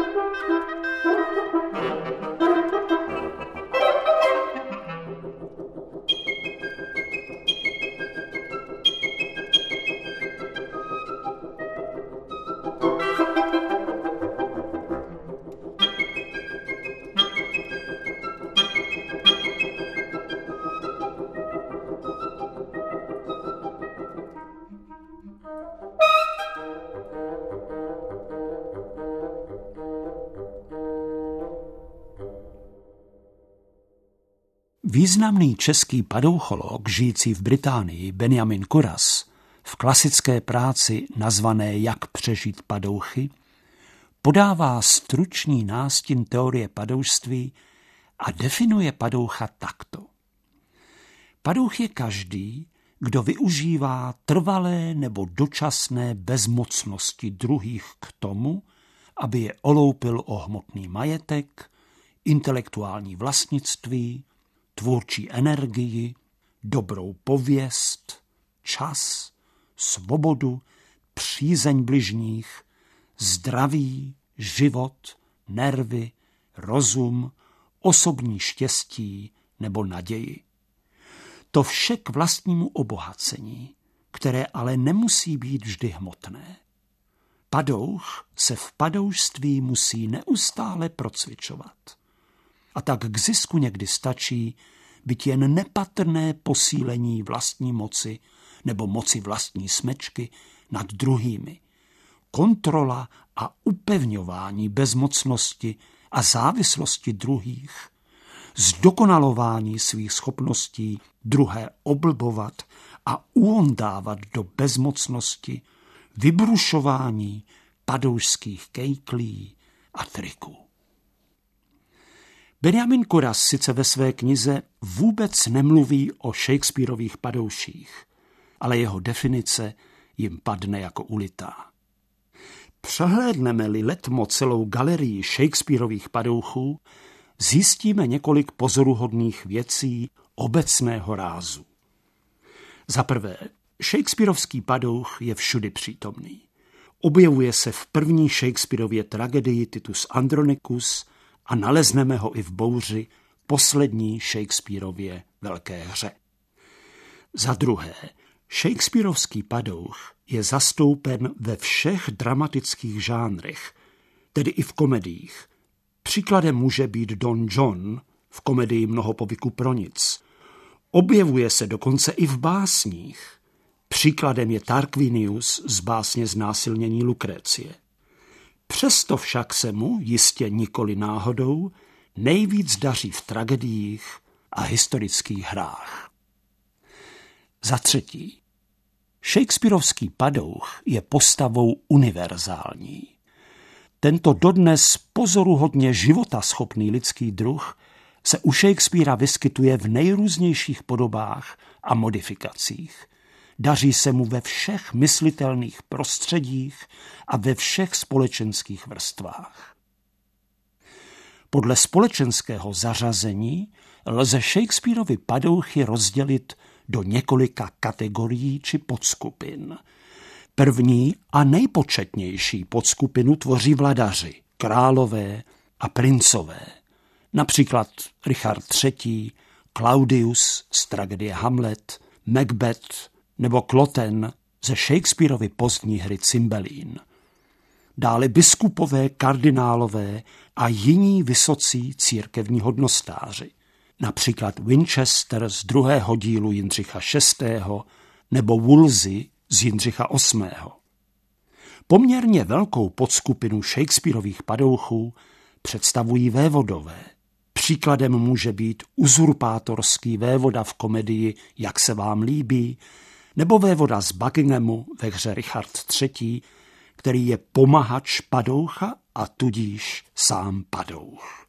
Významný český padoucholog žijící v Británii Benjamin Kuras v klasické práci nazvané Jak přežít padouchy podává stručný nástin teorie padoušství a definuje padoucha takto. Padouch je každý, kdo využívá trvalé nebo dočasné bezmocnosti druhých k tomu, aby je oloupil o hmotný majetek, intelektuální vlastnictví, tvůrčí energii, dobrou pověst, čas, svobodu, přízeň bližních, zdraví, život, nervy, rozum, osobní štěstí nebo naději. To vše k vlastnímu obohacení, které ale nemusí být vždy hmotné. Padouch se v padoušství musí neustále procvičovat. A tak k zisku někdy stačí byť jen nepatrné posílení vlastní moci nebo moci vlastní smečky nad druhými. Kontrola a upevňování bezmocnosti a závislosti druhých, zdokonalování svých schopností druhé oblbovat a uondávat do bezmocnosti, vybrušování padoušských kejklí a triků. Benjamin Kuras sice ve své knize vůbec nemluví o Shakespearových padouších, ale jeho definice jim padne jako ulitá. Přehlédneme-li letmo celou galerii Shakespearových padouchů, zjistíme několik pozoruhodných věcí obecného rázu. Za prvé, Shakespearovský padouch je všudy přítomný. Objevuje se v první Shakespearově tragedii Titus Andronicus a nalezneme ho i v Bouři, poslední Shakespearově velké hře. Za druhé, Shakespearovský padouch je zastoupen ve všech dramatických žánrech, tedy i v komediích. Příkladem může být Don John v komedii Mnoho povyku pro nic. Objevuje se dokonce i v básních. Příkladem je Tarquinius z básně Znásilnění Lukrécie. Přesto však se mu, jistě nikoli náhodou, nejvíc daří v tragediích a historických hrách. Za třetí, Shakespearovský padouch je postavou univerzální. Tento dodnes pozoruhodně životaschopný lidský druh se u Shakespeara vyskytuje v nejrůznějších podobách a modifikacích. Daří se mu ve všech myslitelných prostředích a ve všech společenských vrstvách. Podle společenského zařazení lze Shakespearovi padouchy rozdělit do několika kategorií či podskupin. První a nejpočetnější podskupinu tvoří vladaři, králové a princové. Například Richard III., Claudius z tragedie Hamlet, Macbeth nebo Cloten ze Shakespearovy pozdní hry Cymbeline. Dále biskupové, kardinálové a jiní vysocí církevní hodnostáři. Například Winchester z druhého dílu Jindřicha VI. Nebo Wolsey z Jindřicha VIII. Poměrně velkou podskupinu Shakespearových padouchů představují vévodové. Příkladem může být uzurpátorský vévoda v komedii Jak se vám líbí, nebo vévoda z Buckinghamu ve hře Richard III., který je pomahač padoucha a tudíž sám padouch.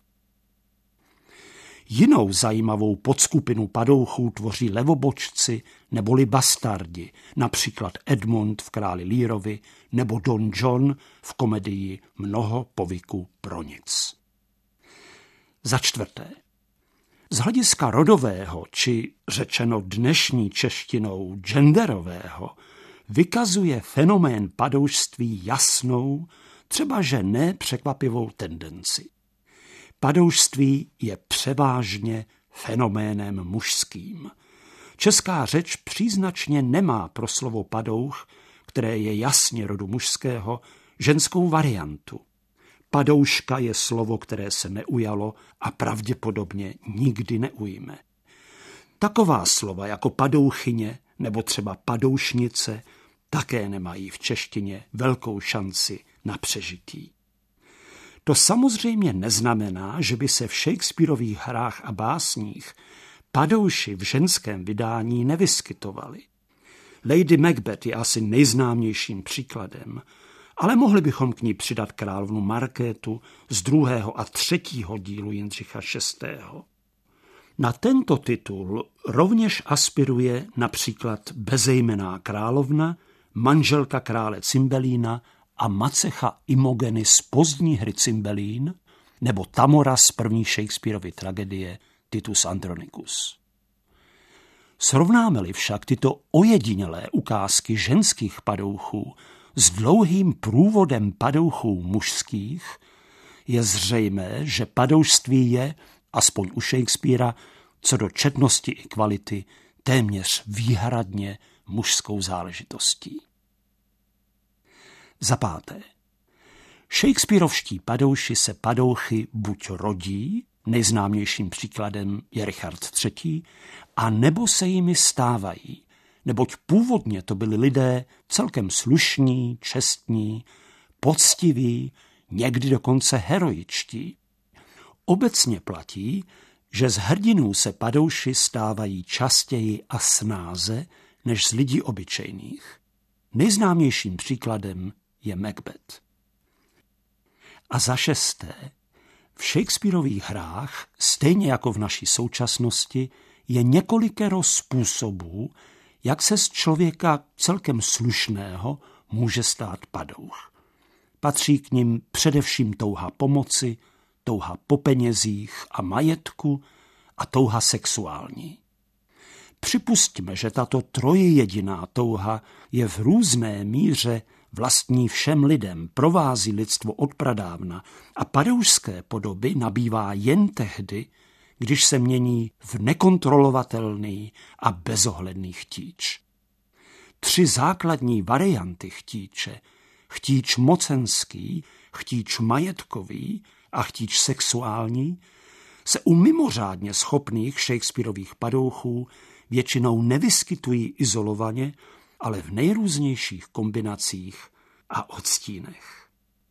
Jinou zajímavou podskupinu padouchů tvoří levobočci neboli bastardi, například Edmund v Králi Learovi nebo Don John v komedii Mnoho povyku pro nic. Za čtvrté, z hlediska rodového, či řečeno dnešní češtinou genderového, vykazuje fenomén padoušství jasnou, třebaže ne překvapivou tendenci. Padoušství je převážně fenoménem mužským. Česká řeč příznačně nemá pro slovo padouch, které je jasně rodu mužského, ženskou variantu. Padouška je slovo, které se neujalo a pravděpodobně nikdy neujme. Taková slova jako padouchyně nebo třeba padoušnice také nemají v češtině velkou šanci na přežití. To samozřejmě neznamená, že by se v Shakespearových hrách a básních padouši v ženském vydání nevyskytovali. Lady Macbeth je asi nejznámějším příkladem, ale mohli bychom k ní přidat královnu Markétu z 2. a 3. dílu Jindřicha VI. Na tento titul rovněž aspiruje například bezejmenná královna, manželka krále Cymbelína a Macecha Imogeny z pozdní hry Cymbelín nebo Tamora z první Shakespearovy tragedie Titus Andronicus. Srovnáme-li však tyto ojedinělé ukázky ženských padouchů s dlouhým průvodem padouchů mužských, je zřejmé, že padoušství je, aspoň u Shakespeara, co do četnosti i kvality, téměř výhradně mužskou záležitostí. Za páté. Shakespearovští padouši se padouchy buď rodí, nejznámějším příkladem je Richard III., a nebo se jimi stávají, neboť původně to byli lidé celkem slušní, čestní, poctiví, někdy dokonce heroičtí. Obecně platí, že z hrdinů se padouši stávají častěji a snáze než z lidí obyčejných. Nejznámějším příkladem je Macbeth. A za šesté, v Shakespearových hrách, stejně jako v naší současnosti, je několikero způsobů, jak se z člověka celkem slušného může stát padouch. Patří k nim především touha pomoci, touha po penězích a majetku a touha sexuální. Připustíme, že tato trojjediná touha je v různé míře vlastní všem lidem, provází lidstvo od pradávna a padoušské podoby nabývá jen tehdy, když se mění v nekontrolovatelný a bezohledný chtíč. 3 základní varianty chtíče, chtíč mocenský, chtíč majetkový a chtíč sexuální, se u mimořádně schopných Shakespearových padouchů většinou nevyskytují izolovaně, ale v nejrůznějších kombinacích a odstínech.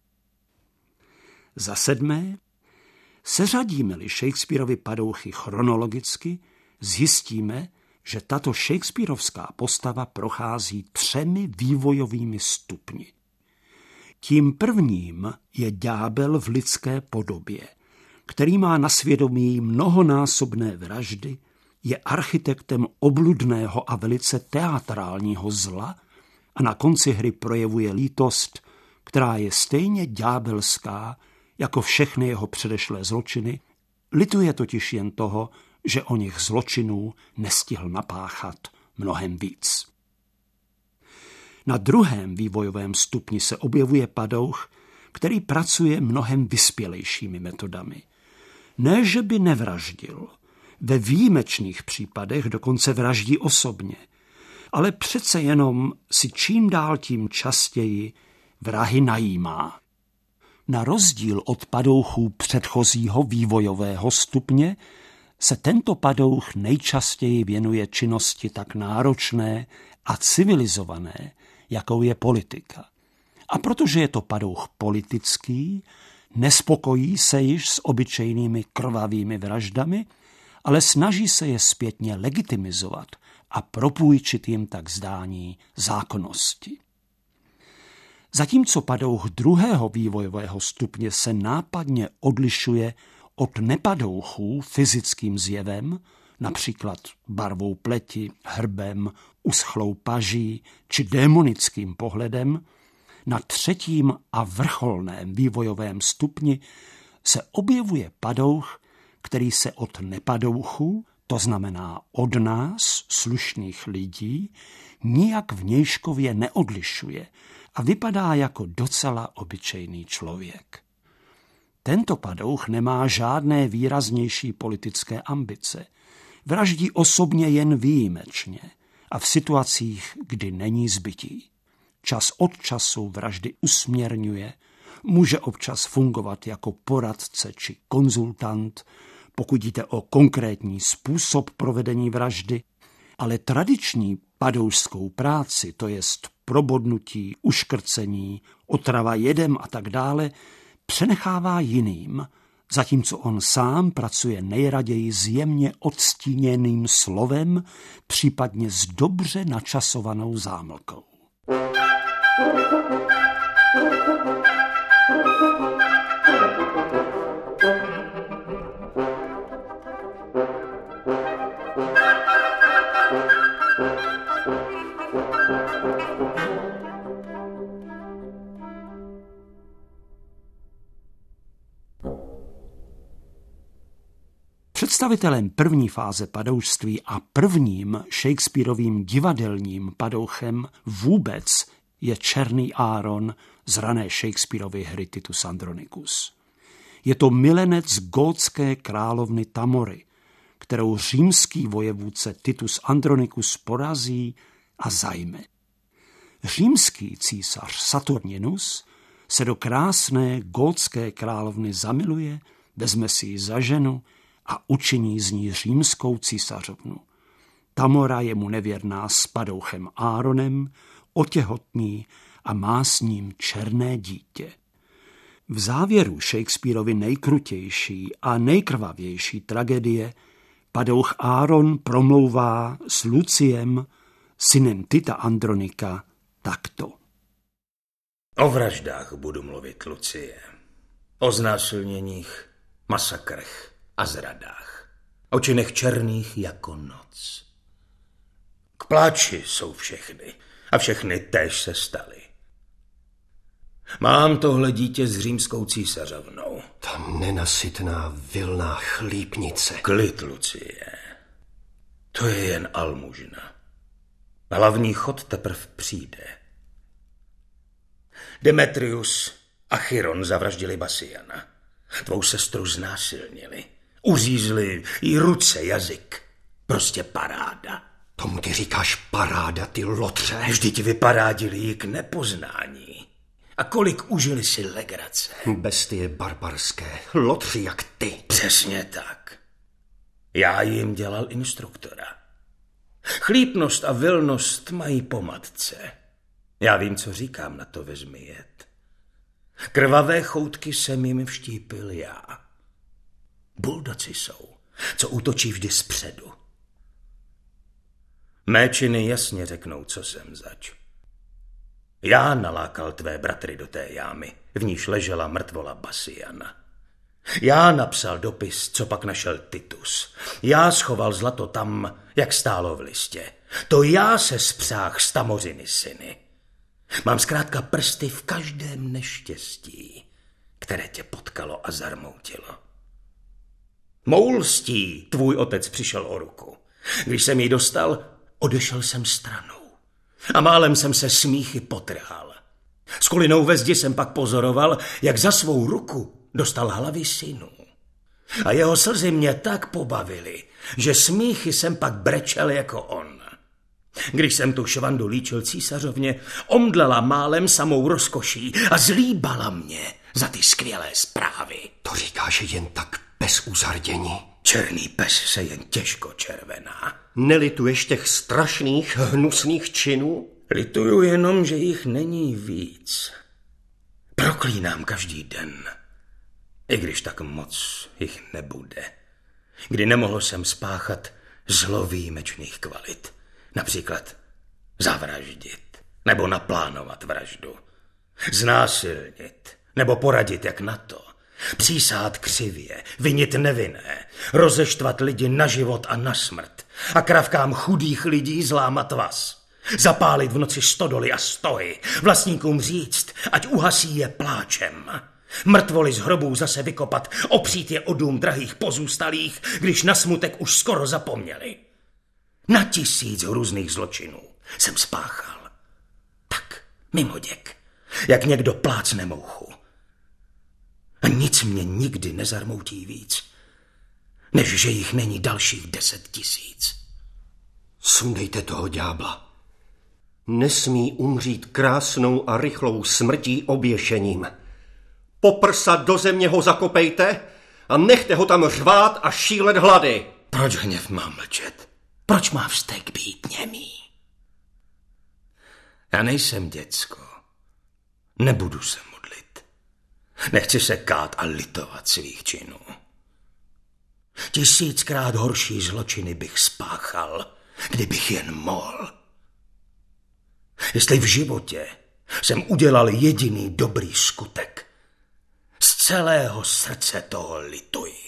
Za sedmé, seřadíme-li Shakespearovy padouchy chronologicky, zjistíme, že tato shakespearovská postava prochází 3 vývojovými stupni. Tím prvním je ďábel v lidské podobě, který má na svědomí mnohonásobné vraždy, je architektem obludného a velice teatrálního zla a na konci hry projevuje lítost, která je stejně ďábelská jako všechny jeho předešlé zločiny, lituje totiž jen toho, že o nich zločinů nestihl napáchat mnohem víc. Na druhém vývojovém stupni se objevuje padouch, který pracuje mnohem vyspělejšími metodami. Ne, že by nevraždil, ve výjimečných případech dokonce vraždí osobně, ale přece jenom si čím dál tím častěji vrahy najímá. Na rozdíl od padouchů předchozího vývojového stupně se tento padouch nejčastěji věnuje činnosti tak náročné a civilizované, jakou je politika. A protože je to padouch politický, nespokojí se již s obyčejnými krvavými vraždami, ale snaží se je zpětně legitimizovat a propůjčit jim tak zdání zákonnosti. Zatímco padouch druhého vývojového stupně se nápadně odlišuje od nepadouchů fyzickým zjevem, například barvou pleti, hrbem, uschlou paží či démonickým pohledem, na třetím a vrcholném vývojovém stupni se objevuje padouch, který se od nepadouchů, to znamená od nás, slušných lidí, nijak vnějškově neodlišuje a vypadá jako docela obyčejný člověk. Tento padouch nemá žádné výraznější politické ambice. Vraždí osobně jen výjimečně a v situacích, kdy není zbytí. Čas od času vraždy usměrňuje, může občas fungovat jako poradce či konzultant, pokud jde o konkrétní způsob provedení vraždy, ale tradiční padoušskou práci, to jest probodnutí, uškrcení, otrava jedem a tak dále, přenechává jiným, zatímco on sám pracuje nejraději s jemně odstíněným slovem, případně s dobře načasovanou zámlkou. Představitelem první fáze padoušství a prvním Shakespearovým divadelním padouchem vůbec je Černý Áron z rané Shakespearovy hry Titus Andronicus. Je to milenec gótské královny Tamory, kterou římský vojevůdce Titus Andronicus porazí a zajme. Římský císař Saturninus se do krásné gótské královny zamiluje, vezme si ji za ženu a učiní z ní římskou císařovnu. Tamora je mu nevěrná s padouchem Áronem, otěhotní a má s ním černé dítě. V závěru Shakespearovy nejkrutější a nejkrvavější tragédie padouch Áron promlouvá s Luciem, synem Tita Andronika, takto. O vraždách budu mluvit, Lucie. O znásilněních, masakrech a zradách. O činech černých jako noc. K pláči jsou všechny a všechny též se staly. Mám tohle dítě s římskou císařovnou. Ta nenasytná vilná chlípnice. Klid, Lucie. To je jen almužna. Hlavní chod teprv přijde. Demetrius a Chiron zavraždili Basiana. Tvou sestru znásilnili. Uřízli jí ruce, jazyk. Prostě paráda. Tomu ty říkáš paráda, ty lotře? Vždyť vyparádili ji k nepoznání. A kolik užili si legrace. Bestie barbarské, lotři jak ty. Přesně tak. Já jim dělal instruktora. Chlípnost a vilnost mají po matce. Já vím, co říkám, na to vezmi jet. Krvavé choutky jsem jim vštípil já. Buldoci jsou, co útočí vždy zpředu. Mé činy jasně řeknou, co jsem zač. Já nalákal tvé bratry do té jámy, v níž ležela mrtvola Basiana. Já napsal dopis, co pak našel Titus. Já schoval zlato tam, jak stálo v listě. To já se spřáh s Tamořiny syny. Mám zkrátka prsty v každém neštěstí, které tě potkalo a zarmoutilo. Mou lstí tvůj otec přišel o ruku. Když jsem ji dostal, odešel jsem stranou. A málem jsem se smíchy potrhal. S kulinou ve zdi jsem pak pozoroval, jak za svou ruku dostal hlavy synů. A jeho slzy mě tak pobavily, že smíchy jsem pak brečel jako on. Když jsem tu švandu líčil císařovně, omdlela málem samou rozkoší a zlíbala mě za ty skvělé zprávy. To říkáš jen tak bez uzardění. Černý pes se jen těžko červená. Nelituješ těch strašných, hnusných činů? Lituju jenom, že jich není víc. Proklínám každý den, i když tak moc jich nebude. Kdy nemohl jsem spáchat zlo výjimečných kvalit. Například zavraždit, nebo naplánovat vraždu. Znásilnit, nebo poradit jak na to. Přísát křivě, vinit nevinné, rozeštvat lidi na život a na smrt a kravkám chudých lidí zlámat vaz. Zapálit v noci stodoly a stohy, vlastníkům říct, ať uhasí je pláčem. Mrtvoly z hrobů zase vykopat, opřít je o dům drahých pozůstalých, když na smutek už skoro zapomněli. Na 1000 hrůzných zločinů jsem spáchal. Tak, mimoděk, jak někdo plácne mouchu. A nic mě nikdy nezarmoutí víc, než že jich není dalších 10 000. Sundejte toho ďábla. Nesmí umřít krásnou a rychlou smrtí oběšením. Po prsa do země ho zakopejte a nechte ho tam řvát a šílet hlady. Proč hněv má mlčet? Proč má vztek být němý? Já nejsem děcko. Nebudu se modlit. Nechci se kát a litovat svých činů. 1000krát horší zločiny bych spáchal, kdybych jen mohl. Jestli v životě jsem udělal jediný dobrý skutek, z celého srdce toho lituji.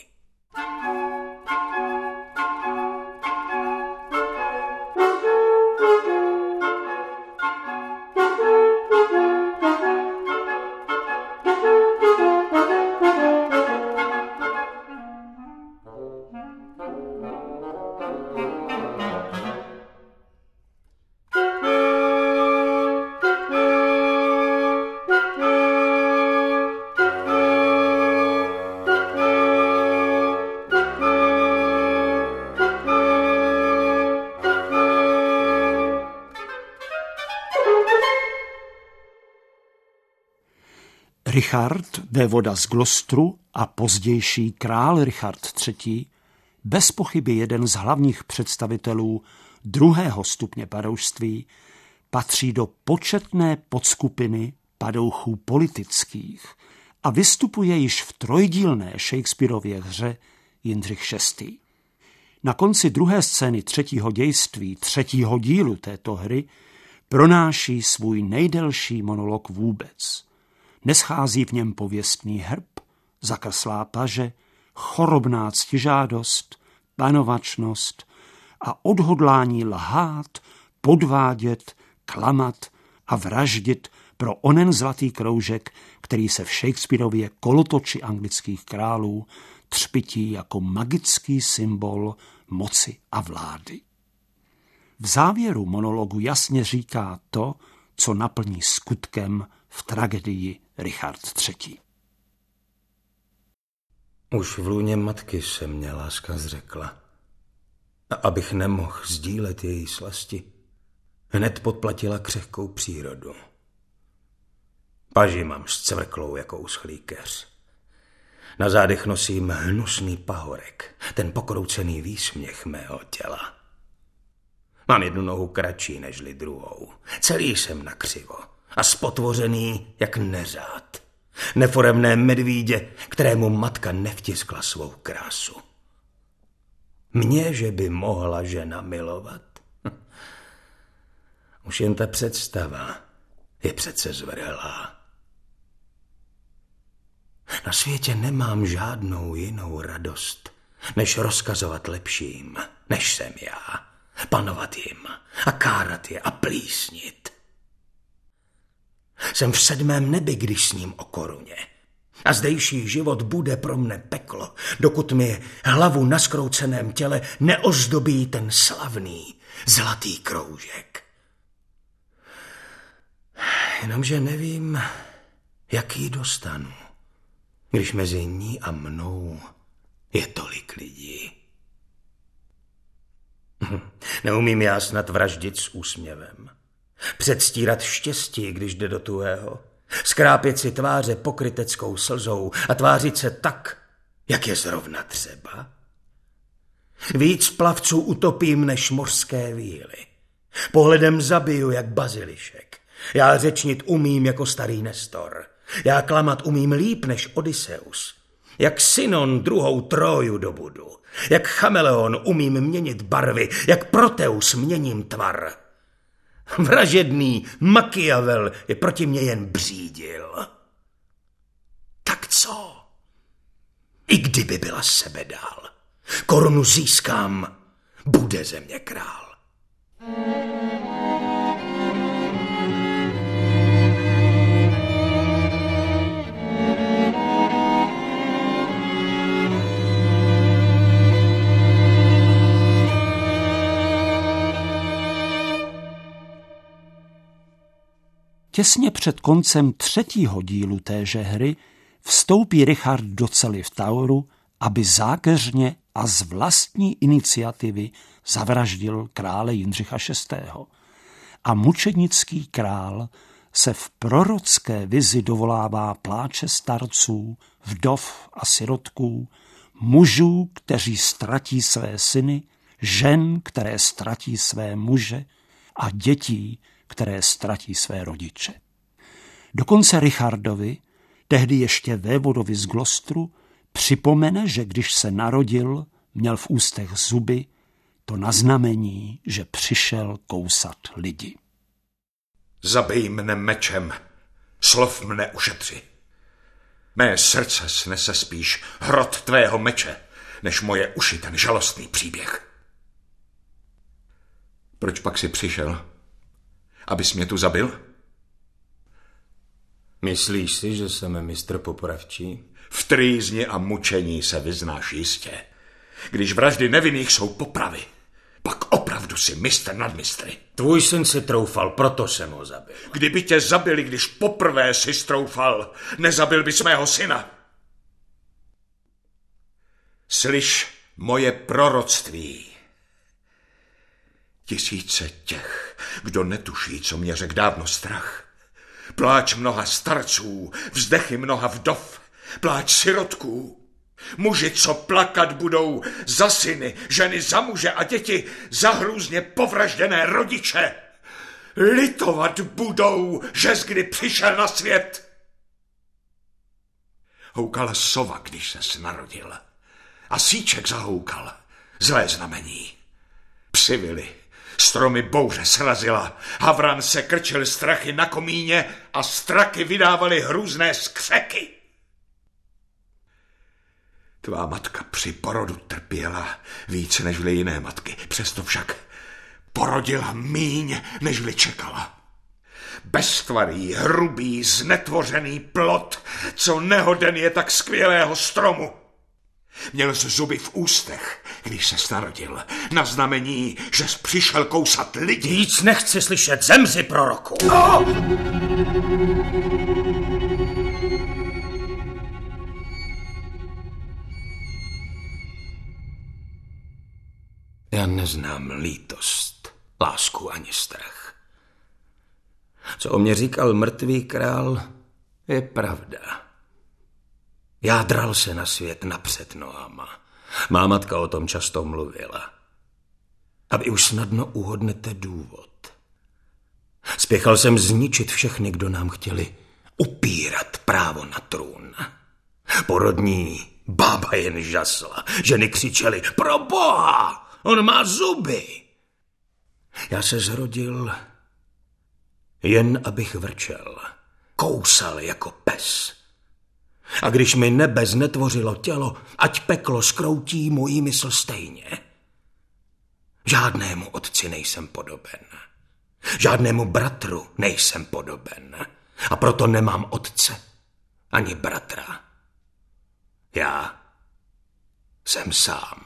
Richard, vévoda z Glostru a pozdější král Richard III., bez pochyby jeden z hlavních představitelů druhého stupně padoušství, patří do početné podskupiny padouchů politických a vystupuje již v trojdílné Shakespearově hře Jindřich VI. Na konci druhé scény třetího dějství, třetího dílu této hry, pronáší svůj nejdelší monolog vůbec. Neschází v něm pověstný hrb, zakrslá paže, chorobná ctižádost, panovačnost a odhodlání lhát, podvádět, klamat a vraždit pro onen zlatý kroužek, který se v Shakespearově kolotoči anglických králů třpití jako magický symbol moci a vlády. V závěru monologu jasně říká to, co naplní skutkem v tragedii Richard III. Už v lůně matky se mě láska zřekla. A abych nemohl sdílet její slasti, hned podplatila křehkou přírodu. Paži mám scvrklou jako uschlý keř. Na zádech nosím hnusný pahorek, ten pokroucený výsměch mého těla. Mám jednu nohu kratší nežli druhou. Celý jsem nakřivo a spotvořený jak neřád. Neforemné medvídě, kterému matka nevtiskla svou krásu. Mně, že by mohla žena milovat? Už jen ta představa je přece zvrhlá. Na světě nemám žádnou jinou radost, než rozkazovat lepším, než jsem já. Panovat jim a kárat je a plísnit. Jsem v 7. nebi, když sním o koruně. A zdejší život bude pro mne peklo, dokud mi hlavu na zkrouceném těle neozdobí ten slavný zlatý kroužek. Jenomže nevím, jak ji dostanu, když mezi ní a mnou je tolik lidí. Neumím já snad vraždit s úsměvem. Předstírat štěstí, když jde do tuhého. Skrápět si tváře pokryteckou slzou a tvářit se tak, jak je zrovna třeba. Víc plavců utopím než mořské víly. Pohledem zabiju jak bazilišek. Já řečnit umím jako starý Nestor. Já klamat umím líp než Odysseus. Jak Sinon druhou Tróju dobudu. Jak chameleon umím měnit barvy, jak Proteus měním tvar. Vražedný Machiavel je proti mně jen břídil. Tak co? I kdyby byla sebedál, korunu získám, bude ze mě král. Těsně před koncem 3. dílu téže hry vstoupí Richard do cely v Tauru, aby zákeřně a z vlastní iniciativy zavraždil krále Jindřicha VI. A mučednický král se v prorocké vizi dovolává pláče starců, vdov a sirotků, mužů, kteří ztratí své syny, žen, které ztratí své muže a dětí, které ztratí své rodiče. Dokonce Richardovi, tehdy ještě vévodovi z Glostru, připomene, že když se narodil, měl v ústech zuby, to na znamení, že přišel kousat lidi. Zabij mne mečem, slov mne ušetři. Mé srdce snese spíš hrot tvého meče, než moje uši ten žalostný příběh. Proč pak si přišel? Abys mě tu zabil? Myslíš si, že jsem mistr popravčí? V trýzni a mučení se vyznáš jistě. Když vraždy nevinných jsou popravy, pak opravdu si mistr nad mistry. Tvůj syn si troufal, proto jsem ho zabil. Kdyby tě zabili, když poprvé si stroufal, nezabil bys mého syna. Slyš moje proroctví. Tisíce těch, kdo netuší, co mě řek dávno strach. Pláč mnoha starců, vzdechy mnoha vdov, pláč sirotků. Muži, co plakat budou za syny, ženy za muže a děti za hrůzně povražděné rodiče. Litovat budou, že kdy přišel na svět. Houkala sova, když ses narodil. A síček zahoukal. Zlé znamení. Psi vyli. Stromy bouře srazila, havran se krčil strachy na komíně a straky vydávaly hrůzné skřeky. Tvá matka při porodu trpěla více nežli jiné matky, přesto však porodila míň, nežli čekala. Beztvarý, hrubý, znetvořený plod, co nehoden je tak skvělého stromu. Měl jsi zuby v ústech, když ses narodil, na znamení, že jsi přišel kousat lidi. Víc nechci slyšet, zemři, proroku. No! Já neznám lítost, lásku ani strach. Co o mě říkal mrtvý král, je pravda. Já dral se na svět napřed nohama. Má matka o tom často mluvila. A vy už snadno uhodnete důvod. Spěchal jsem zničit všechny, kdo nám chtěli upírat právo na trůn. Porodní bába jen žasla, ženy křičely, pro Boha, on má zuby. Já se zrodil jen abych vrčel, kousal jako pes. A když mi nebe znetvořilo tělo, ať peklo skroutí mojí mysl stejně. Žádnému otci nejsem podoben. Žádnému bratru nejsem podoben. A proto nemám otce ani bratra. Já jsem sám.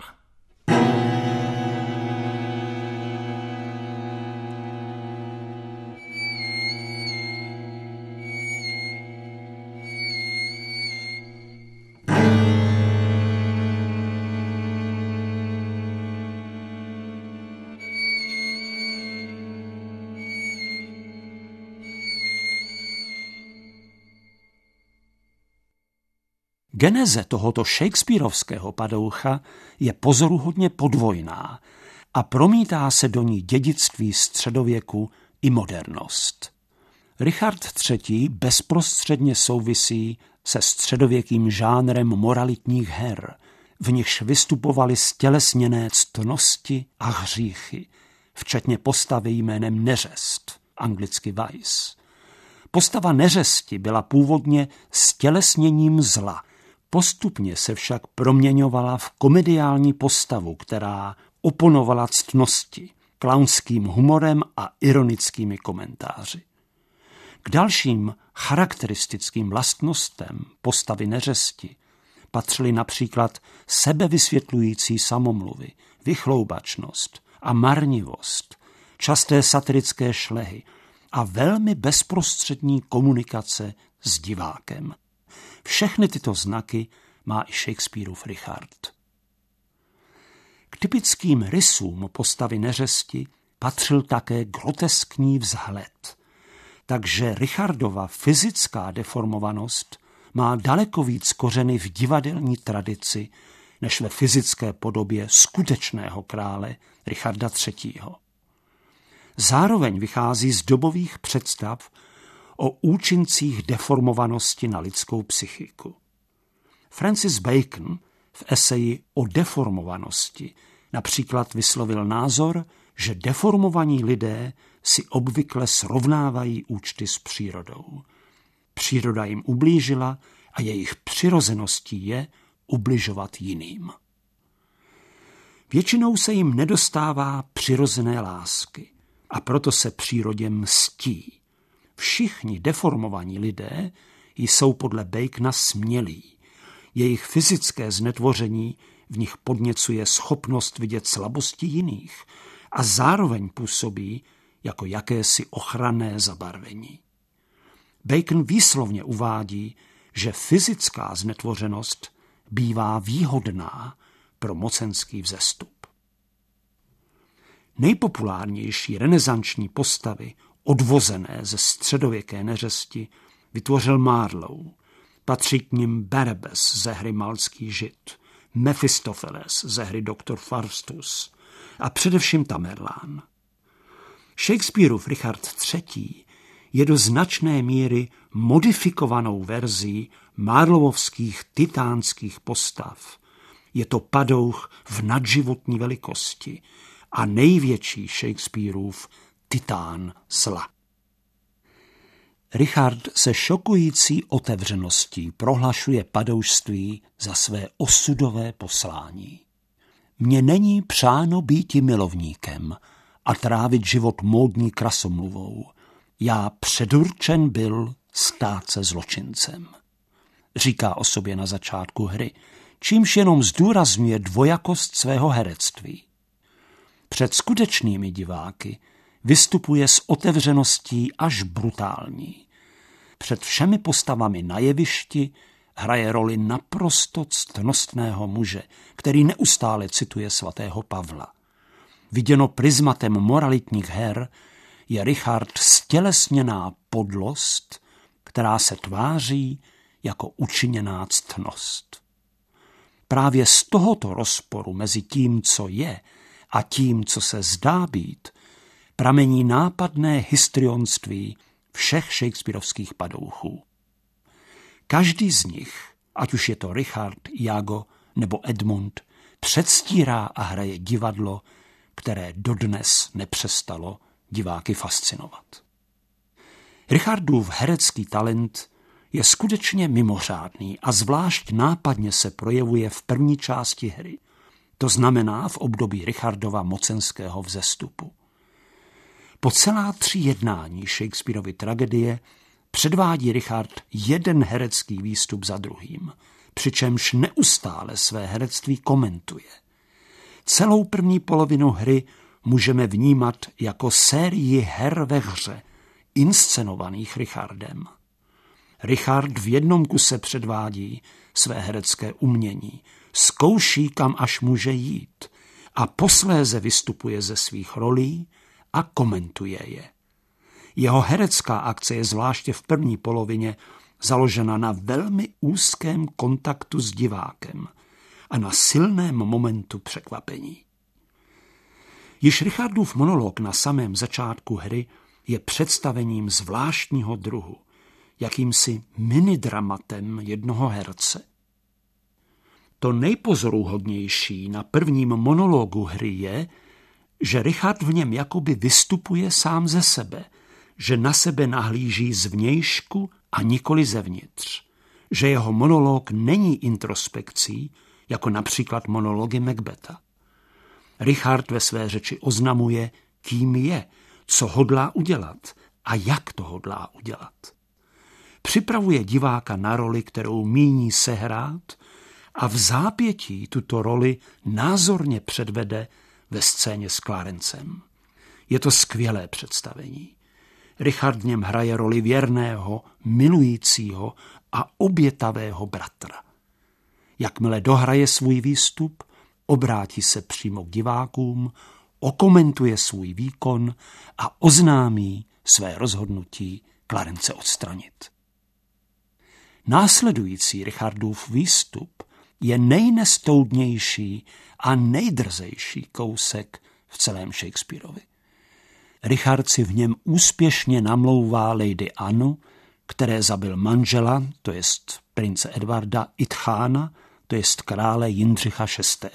Geneze tohoto shakespearovského padoucha je pozoruhodně podvojná a promítá se do ní dědictví středověku i modernost. Richard III. Bezprostředně souvisí se středověkým žánrem moralitních her, v nichž vystupovaly stělesněné ctnosti a hříchy, včetně postavy jménem Neřest, anglicky Vice. Postava Neřesti byla původně stělesněním zla, postupně se však proměňovala v komediální postavu, která oponovala ctnosti, klaunským humorem a ironickými komentáři. K dalším charakteristickým vlastnostem postavy Neřesti patřily například sebevysvětlující samomluvy, vychloubačnost a marnivost, časté satirické šlehy a velmi bezprostřední komunikace s divákem. Všechny tyto znaky má i Shakespeareův Richard. K typickým rysům postavy neřesti patřil také groteskní vzhled. Takže Richardova fyzická deformovanost má daleko víc kořeny v divadelní tradici než ve fyzické podobě skutečného krále Richarda III. Zároveň vychází z dobových představ o účincích deformovanosti na lidskou psychiku. Francis Bacon v eseji o deformovanosti například vyslovil názor, že deformovaní lidé si obvykle srovnávají účty s přírodou. Příroda jim ublížila a jejich přirozeností je ubližovat jiným. Většinou se jim nedostává přirozené lásky a proto se přírodě mstí. Všichni deformovaní lidé jsou podle Bacona smělí. Jejich fyzické znetvoření v nich podněcuje schopnost vidět slabosti jiných a zároveň působí jako jakési ochranné zabarvení. Bacon výslovně uvádí, že fyzická znetvořenost bývá výhodná pro mocenský vzestup. Nejpopulárnější renesanční postavy, odvozené ze středověké neřesti, vytvořil Marlowe. Patří k nim Barabbas ze hry Malský žid, Mephistopheles ze hry Doktor Faustus a především Tamerlán. Shakespeareův Richard III. Je do značné míry modifikovanou verzí marlowovských titánských postav. Je to padouch v nadživotní velikosti a největší Shakespeareův titán zla. Richard se šokující otevřeností prohlašuje padoušství za své osudové poslání. Mně není přáno býti milovníkem a trávit život módní krasomluvou. Já předurčen byl stát se zločincem. Říká o sobě na začátku hry, čímž jenom zdůrazňuje dvojakost svého herectví. Před skutečnými diváky vystupuje s otevřeností až brutální. Před všemi postavami na jevišti hraje roli naprosto ctnostného muže, který neustále cituje svatého Pavla. Viděno prismatem moralitních her je Richard stělesněná podlost, která se tváří jako učiněná ctnost. Právě z tohoto rozporu mezi tím, co je, a tím, co se zdá být, pramení nápadné histrionství všech shakespearovských padouchů. Každý z nich, ať už je to Richard, Iago nebo Edmund, předstírá a hraje divadlo, které dodnes nepřestalo diváky fascinovat. Richardův herecký talent je skutečně mimořádný a zvlášť nápadně se projevuje v první části hry. To znamená v období Richardova mocenského vzestupu. Po celá 3 jednání Shakespearovy tragedie předvádí Richard jeden herecký výstup za druhým, přičemž neustále své herectví komentuje. Celou první polovinu hry můžeme vnímat jako sérii her ve hře, inscenovaných Richardem. Richard v jednom kuse předvádí své herecké umění, zkouší, kam až může jít a posléze vystupuje ze svých rolí a komentuje je. Jeho herecká akce je zvláště v první polovině založena na velmi úzkém kontaktu s divákem a na silném momentu překvapení. Již Richardův monolog na samém začátku hry je představením zvláštního druhu, jakýmsi minidramatem jednoho herce. To nejpozoruhodnější na prvním monologu hry je, že Richard v něm jakoby vystupuje sám ze sebe, že na sebe nahlíží zvnějšku a nikoli zevnitř, že jeho monolog není introspekcí, jako například monology Macbetha. Richard ve své řeči oznamuje, kým je, co hodlá udělat a jak to hodlá udělat. Připravuje diváka na roli, kterou míní sehrát a v zápětí tuto roli názorně předvede ve scéně s Clarencem. Je to skvělé představení. Richard v něm hraje roli věrného, milujícího a obětavého bratra. Jakmile dohraje svůj výstup, obrátí se přímo k divákům, okomentuje svůj výkon a oznámí své rozhodnutí Clarence odstranit. Následující Richardův výstup je nejnestoudnější a nejdrzejší kousek v celém Shakespearovi. Richard si v něm úspěšně namlouvá Lady Annu, které zabil manžela, to jest prince Edvarda Itchána, to jest krále Jindřicha VI.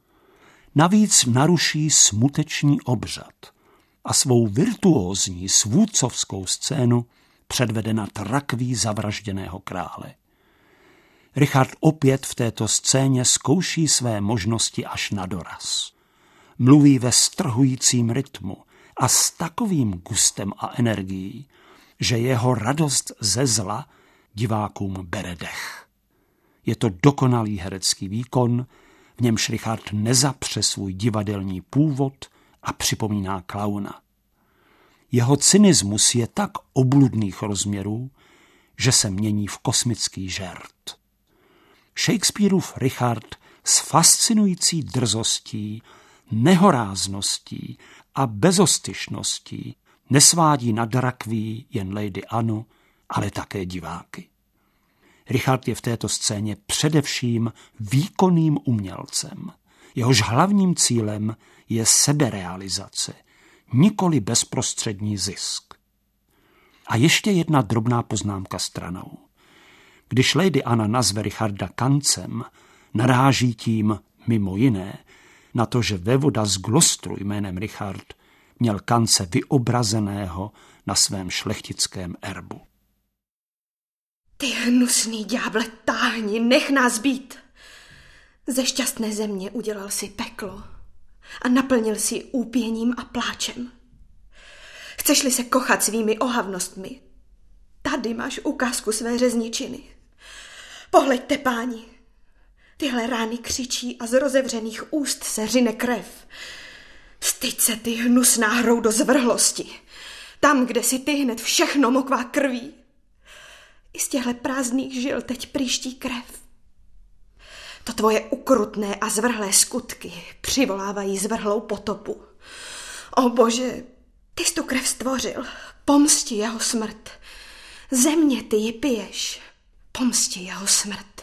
Navíc naruší smuteční obřad a svou virtuózní svůdcovskou scénu předvede nad rakví zavražděného krále. Richard opět v této scéně zkouší své možnosti až na doraz. Mluví ve strhujícím rytmu a s takovým gustem a energií, že jeho radost ze zla divákům bere dech. Je to dokonalý herecký výkon, v němž Richard nezapře svůj divadelní původ a připomíná klauna. Jeho cynismus je tak obludných rozměrů, že se mění v kosmický žert. Shakespearův Richard s fascinující drzostí, nehorázností a bezostyšností nesvádí nad rakví jen Lady Annu, ale také diváky. Richard je v této scéně především výkonným umělcem. Jehož hlavním cílem je seberealizace, nikoli bezprostřední zisk. A ještě jedna drobná poznámka stranou. Když Lady Anna nazve Richarda kancem, naráží tím mimo jiné na to, že vévoda z Glostru jménem Richard měl kance vyobrazeného na svém šlechtickém erbu. Ty hnusný ďáble, táhni, nech nás být. Ze šťastné země udělal si peklo a naplnil si úpěním a pláčem. Chceš-li se kochat svými ohavnostmi, tady máš ukázku své řezničiny. Pohleďte, páni, tyhle rány křičí a z rozevřených úst se řine krev. Styď se, ty hnusná hroudo zvrhlosti. Tam, kde si ty hned všechno mokvá krví. I z těchhle prázdných žil teď prýští krev. To tvoje ukrutné a zvrhlé skutky přivolávají zvrhlou potopu. O Bože, ty jsi tu krev stvořil, pomsti jeho smrt. Země ty ji piješ, pomsti jeho smrt.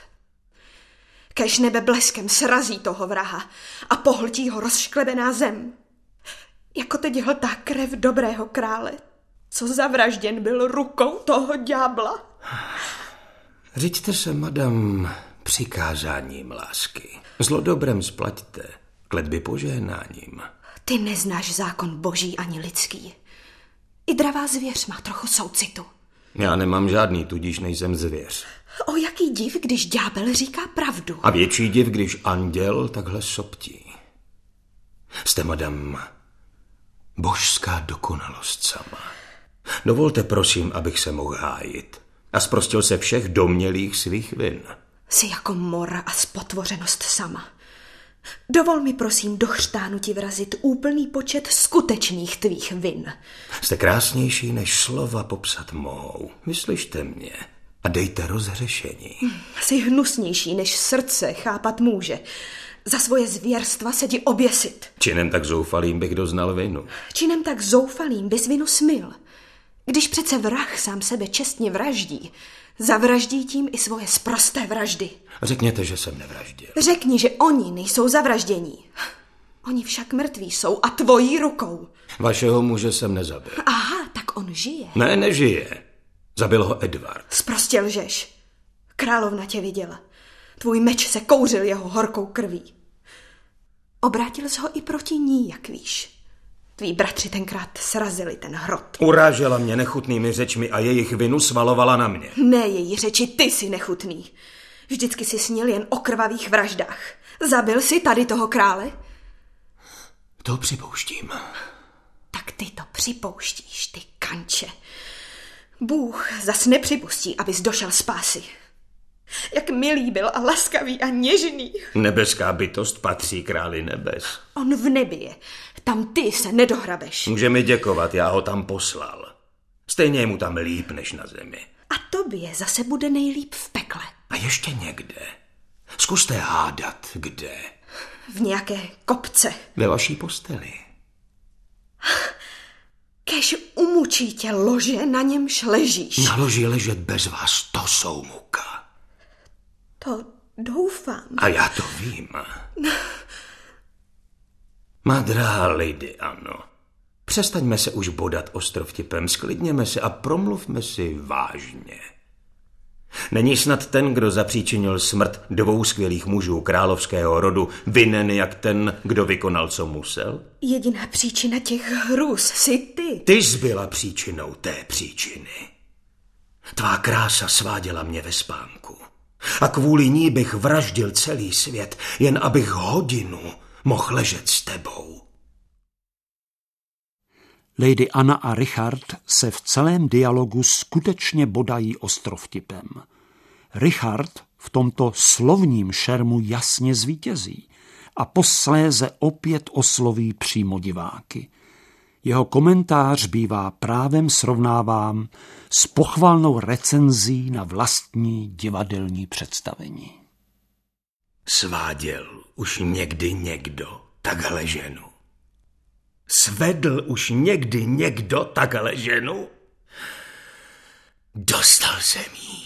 Kéž nebe bleskem srazí toho vraha a pohltí ho rozšklebená zem. Jako teď hltá krev dobrého krále, co zavražděn byl rukou toho ďábla. Řiďte se, madam, přikázáním lásky. Zlo dobrem splaťte, kletby požehnáním. Ty neznáš zákon boží ani lidský. I dravá zvěř má trochu soucitu. Já nemám žádný, tudíž nejsem zvěř. O jaký div, když ďábel říká pravdu. A větší div, když anděl takhle soptí. Jste, madam, božská dokonalost sama. Dovolte, prosím, abych se mohl hájit a zprostil se všech domnělých svých vin. Jsi jako mora a spotvořenost sama. Dovol mi, prosím, do chřtánu ti vrazit úplný počet skutečných tvých vin. Jste krásnější, než slova popsat mohou. Vyslyšte mě a dejte rozhřešení. Jsi hnusnější, než srdce chápat může. Za svoje zvěrstva se ti oběsit. Činem tak zoufalým bych doznal vinu. Činem tak zoufalým bys vinu smyl. Když přece vrah sám sebe čestně vraždí, zavraždí tím i svoje sprosté vraždy. Řekněte, že jsem nevraždil. Řekni, že oni nejsou zavraždění. Oni však mrtví jsou a tvojí rukou. Vašeho muže jsem nezabil. Aha, tak on žije. Ne, nežije. Zabil ho Edward. Sprostě lžeš. Královna tě viděla. Tvůj meč se kouřil jeho horkou krví. Obrátil jsi ho i proti ní, jak víš. Tví bratři tenkrát srazili ten hrot. Urážela mě nechutnými řečmi a jejich vinu svalovala na mě. Ne její řeči, ty jsi nechutný. Vždycky jsi snil jen o krvavých vraždách. Zabil jsi tady toho krále? To připouštím. Tak ty to připouštíš, ty kanče. Bůh zas nepřipustí, abys došel spásy. Jak milý byl a laskavý a něžný. Nebeská bytost patří králi nebes. On v nebi je. Tam ty se nedohrabeš. Může mi děkovat, já ho tam poslal. Stejně je mu tam líp než na zemi. A tobě zase bude nejlíp v pekle. A ještě někde. Zkuste hádat, kde. V nějaké kopce. Ve vaší posteli. Kéž umučí tě lože, na němž ležíš. Na loži ležet bez vás, to jsou muka. To doufám. A já to vím. Má drahá lady, ano. Přestaňme se už bodat ostrovtipem, sklidněme se a promluvme si vážně. Není snad ten, kdo zapříčinil smrt 2 skvělých mužů královského rodu, vinen jak ten, kdo vykonal, co musel? Jediná příčina těch hrůz jsi ty. Ty jsi byla příčinou té příčiny. Tvá krása sváděla mě ve spánku. A kvůli ní bych vraždil celý svět, jen abych hodinu mohl ležet s tebou. Lady Anna a Richard se v celém dialogu skutečně bodají ostrovtipem. Richard v tomto slovním šermu jasně zvítězí a posléze opět osloví přímo diváky. Jeho komentář bývá právem srovnáván s pochvalnou recenzí na vlastní divadelní představení. Sváděl už někdy někdo takhle ženu? Svedl už někdy někdo takhle ženu? Dostal jsem jí.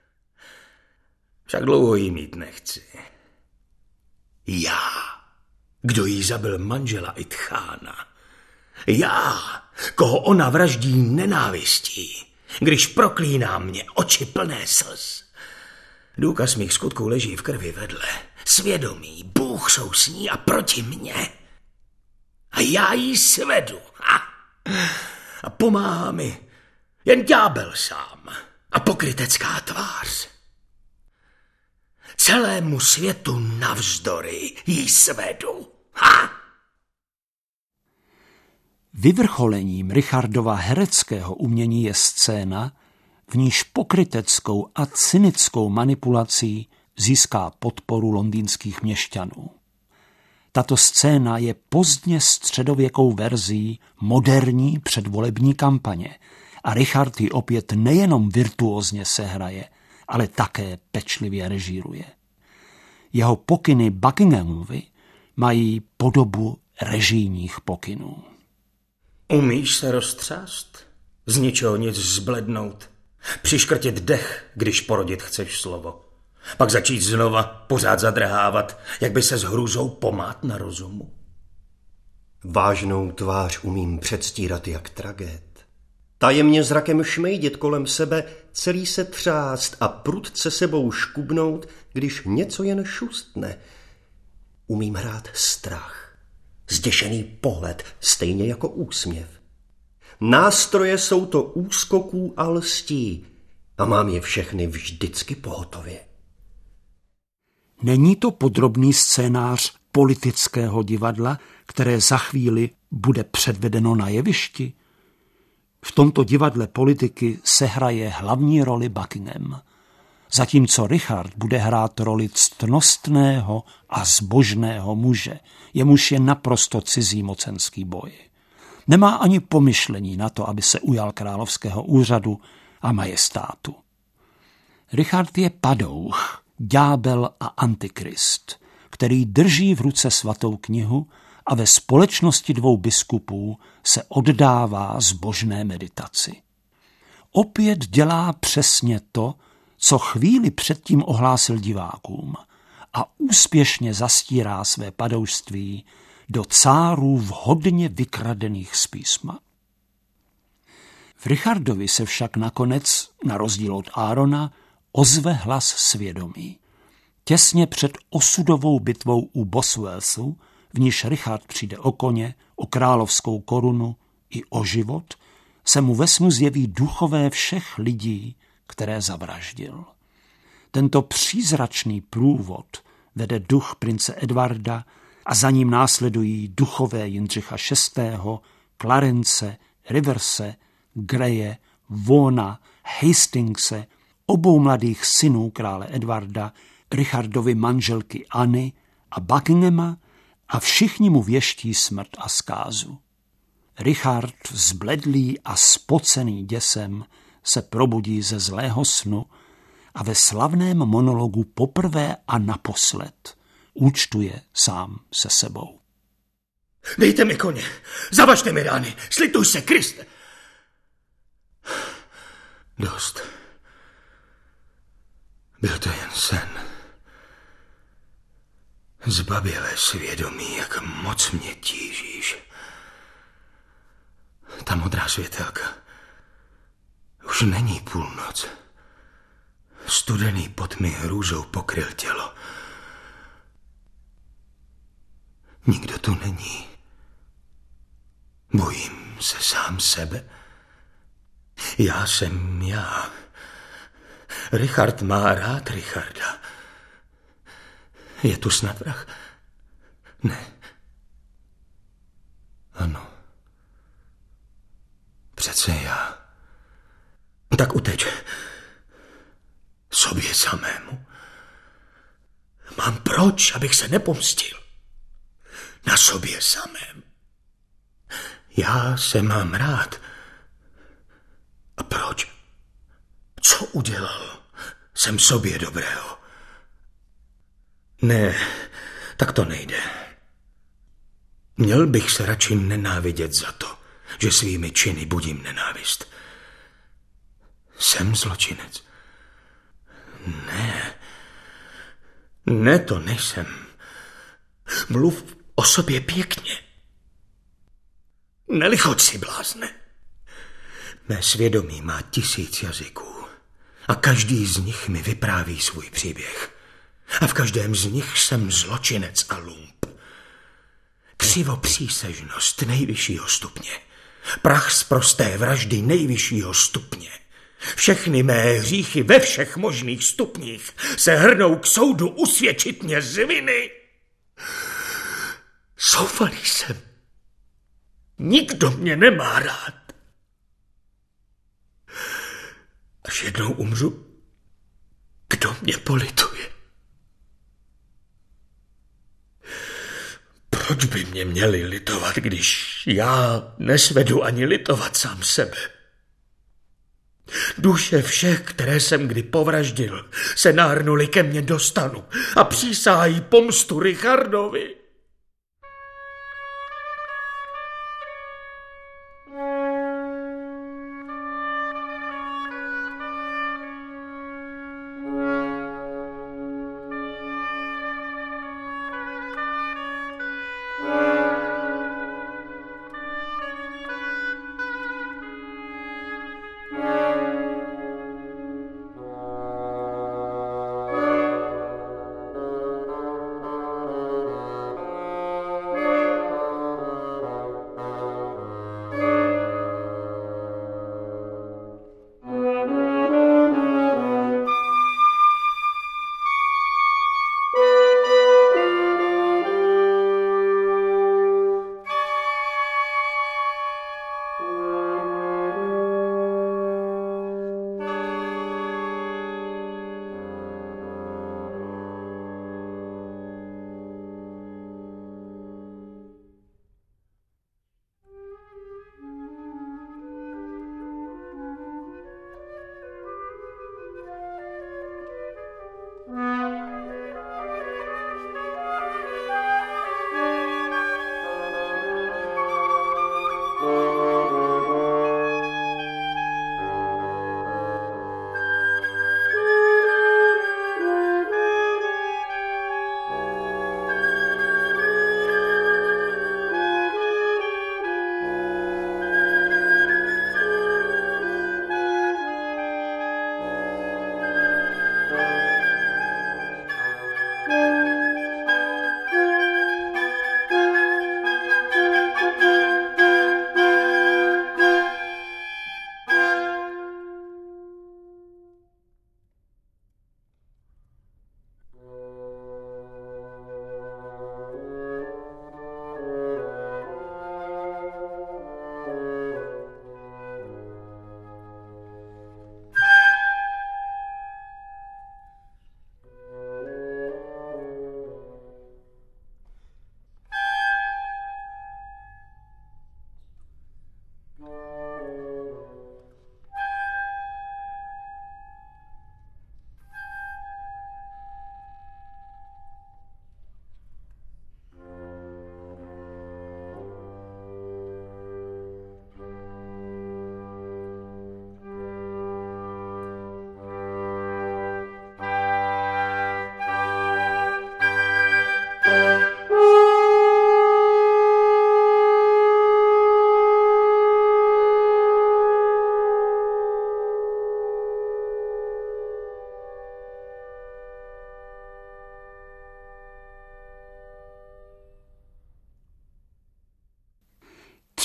Však dlouho jí mít nechci. Já, kdo jí zabil manžela Itchána. Já, koho ona vraždí nenávistí, když proklíná mě oči plné slz. Důkaz mých skutků leží v krvi vedle. Svědomí, Bůh jsou s ní a proti mně. A já jí svedu. A pomáhá mi jen ďábel sám a pokrytecká tvář. Celému světu navzdory jí svedu. Vyvrcholením Richardova hereckého umění je scéna, v níž pokryteckou a cynickou manipulací získá podporu londýnských měšťanů. Tato scéna je pozdně středověkou verzí moderní předvolební kampaně a Richard ji opět nejenom virtuózně sehraje, ale také pečlivě režíruje. Jeho pokyny Buckinghamovi mají podobu režijních pokynů. Umíš se roztřást? Z ničeho nic zblednout? Přiškrtit dech, když porodit chceš slovo? Pak začít znova pořád zadrhávat, jak by se s hrůzou pomát na rozumu? Vážnou tvář umím předstírat jak tragéd. Tajemně zrakem šmejdit kolem sebe, celý se třást a prudce sebou škubnout, když něco jen šustne. Umím hrát strach, zděšený pohled, stejně jako úsměv. Nástroje jsou to úskoků a lstí a mám je všechny vždycky pohotově. Není to podrobný scénář politického divadla, které za chvíli bude předvedeno na jevišti? V tomto divadle politiky sehraje hlavní roli Buckingham, zatímco Richard bude hrát roli ctnostného a zbožného muže, jemuž je naprosto cizí mocenský boj. Nemá ani pomyšlení na to, aby se ujal královského úřadu a majestátu. Richard je padouch, ďábel a antikrist, který drží v ruce svatou knihu a ve společnosti 2 biskupů se oddává zbožné meditaci. Opět dělá přesně to, co chvíli předtím ohlásil divákům a úspěšně zastírá své padoušství do cárů vhodně vykradených z písma. V Richardovi se však nakonec, na rozdíl od Arona, ozve hlas svědomí. Těsně před osudovou bitvou u Bosworthu, v níž Richard přijde o koně, o královskou korunu i o život, se mu ve snu zjeví duchové všech lidí, které zavraždil. Tento přízračný průvod vede duch prince Edvarda a za ním následují duchové Jindřicha VI., Clarence, Riverse, Greje, Vaughana, Hastingse, obou mladých synů krále Edvarda, Richardovy manželky Anny a Buckinghama a všichni mu věští smrt a zkázu. Richard, zbledlý a spocený děsem, se probudí ze zlého snu a ve slavném monologu poprvé a naposled účtuje sám se sebou. Dejte mi koně, zavažte mi rány, slituj se, Kriste. Dost. Byl to jen sen. Zbabělé svědomí, jak moc mě tížíš. Ta modrá světelka. Už není půlnoc. Studený pot mi hrůzou pokryl tělo. Nikdo tu není. Bojím se sám sebe. Já jsem já. Richard má rád Richarda. Je tu snad vrah? Ne. Ano. Přece já. Tak uteč. Sobě samému. Mám proč, abych se nepomstil? Na sobě samém. Já se mám rád. A proč? Co udělal jsem sobě dobrého? Ne, tak to nejde. Měl bych se radši nenávidět za to, že svými činy budím nenávist. Jsem zločinec? Ne, to nejsem. Mluv o sobě pěkně. Nelichoť si, blázne. Mé svědomí má 1000 jazyků a každý z nich mi vypráví svůj příběh. A v každém z nich jsem zločinec a lump. Křivopřísežnost nejvyššího stupně. Prach z prosté vraždy nejvyššího stupně. Všechny mé hříchy ve všech možných stupních se hrnou k soudu usvědčit mě z viny. Zoufalý jsem. Nikdo mě nemá rád. Až jednou umřu, kdo mě polituje? Proč by mě měli litovat, když já nesvedu ani litovat sám sebe? Duše všech, které jsem kdy povraždil, se nahrnuli ke mně do stanu a přísahají pomstu Richardovi.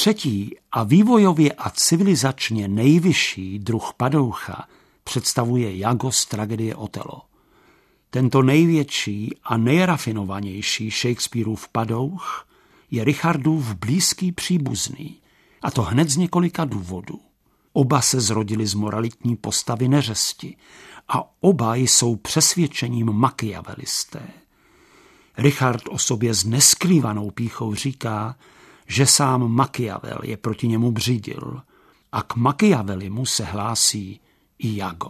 Třetí a vývojově a civilizačně nejvyšší druh padoucha představuje Iago z tragedie Otelo. Tento největší a nejrafinovanější Shakespeareův padouch je Richardův blízký příbuzný, a to hned z několika důvodů. Oba se zrodili z moralitní postavy neřesti a oba jsou přesvědčením machiavelisté. Richard o sobě s neskrývanou pýchou říká, že sám Machiavel je proti němu břídil a k Machiavelimu se hlásí i Iago.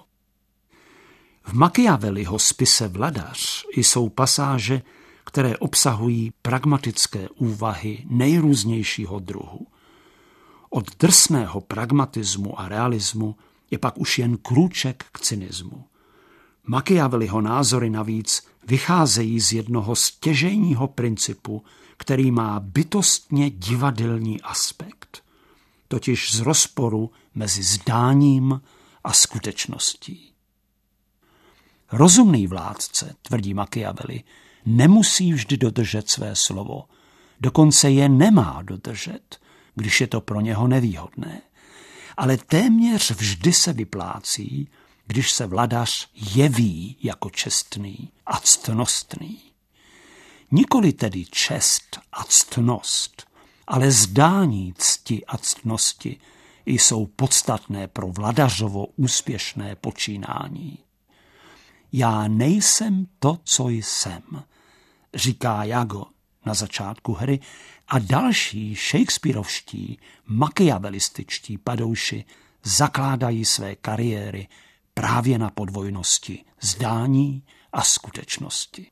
V Machiavelliho spise Vladař jsou pasáže, které obsahují pragmatické úvahy nejrůznějšího druhu. Od drsného pragmatismu a realismu je pak už jen krůček k cynismu. Machiavelliho názory navíc vycházejí z jednoho stěžejního principu, který má bytostně divadelní aspekt, totiž z rozporu mezi zdáním a skutečností. Rozumný vládce, tvrdí Machiavelli, nemusí vždy dodržet své slovo, dokonce je nemá dodržet, když je to pro něho nevýhodné. Ale téměř vždy se vyplácí, když se vladař jeví jako čestný a ctnostný. Nikoli tedy čest a ctnost, ale zdání cti a ctnosti jsou podstatné pro vladařovo úspěšné počínání. Já nejsem to, co jsem, říká Iago na začátku hry a další shakespearovští machiavelističtí padouši zakládají své kariéry právě na podvojnosti zdání a skutečnosti.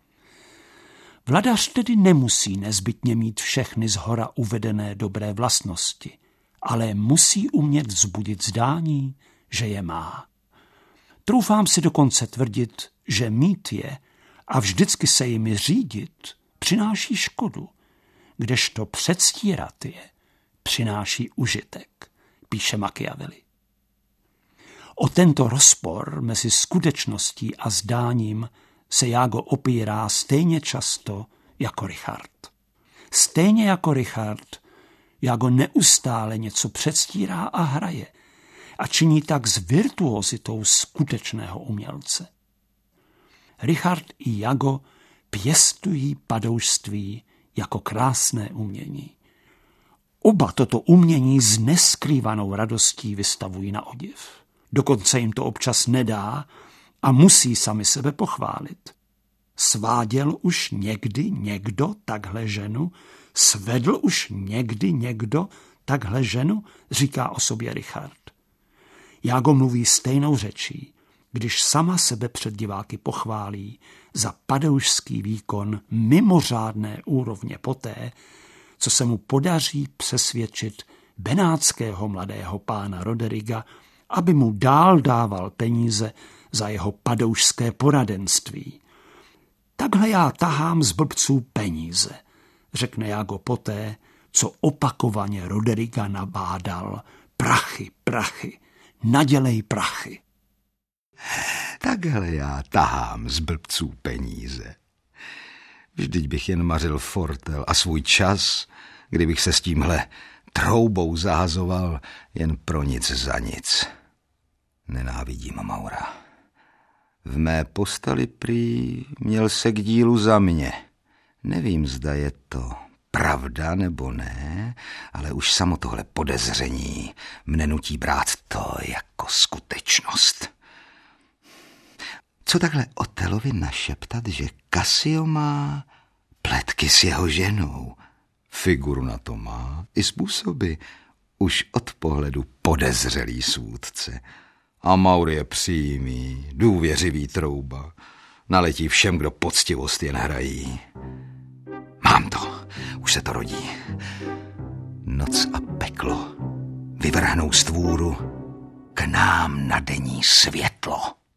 Vladař tedy nemusí nezbytně mít všechny zhora uvedené dobré vlastnosti, ale musí umět vzbudit zdání, že je má. Troufám si dokonce tvrdit, že mít je a vždycky se jimi řídit přináší škodu, kdežto předstírat je přináší užitek, píše Machiavelli. O tento rozpor mezi skutečností a zdáním se Iago opírá stejně často jako Richard. Stejně jako Richard, Iago neustále něco předstírá a hraje a činí tak s virtuozitou skutečného umělce. Richard i Iago pěstují padoušství jako krásné umění. Oba toto umění s neskrývanou radostí vystavují na odiv. Dokonce jim to občas nedá a musí sami sebe pochválit. Sváděl už někdy někdo takhle ženu? Svedl už někdy někdo takhle ženu? Říká o sobě Richard. Iago mluví stejnou řečí, když sama sebe před diváky pochválí za padoušský výkon mimořádné úrovně poté, co se mu podaří přesvědčit benátského mladého pána Roderiga, aby mu dál dával peníze za jeho padoušské poradenství. Takhle já tahám z blbců peníze, řekne Iago poté, co opakovaně Roderiga nabádal. Prachy, prachy, nadělej prachy. Takhle já tahám z blbců peníze. Vždyť bych jen mařil fortel a svůj čas, kdybych se s tímhle troubou zahazoval jen pro nic za nic. Nenávidím Maura. V mé postali prý měl se k dílu za mě. Nevím, zda je to pravda nebo ne, ale už samo tohle podezření mne nutí brát to jako skutečnost. Co takhle Otelovi našeptat, že Cassio má pletky s jeho ženou? Figuru na to má i způsoby, už od pohledu podezřelý svůdce. A Maur je přímý, důvěřivý trouba. Naletí všem, kdo poctivost jen hrají. Mám to, už se to rodí. Noc a peklo vyvrhnou z tvůru k nám na denní světlo.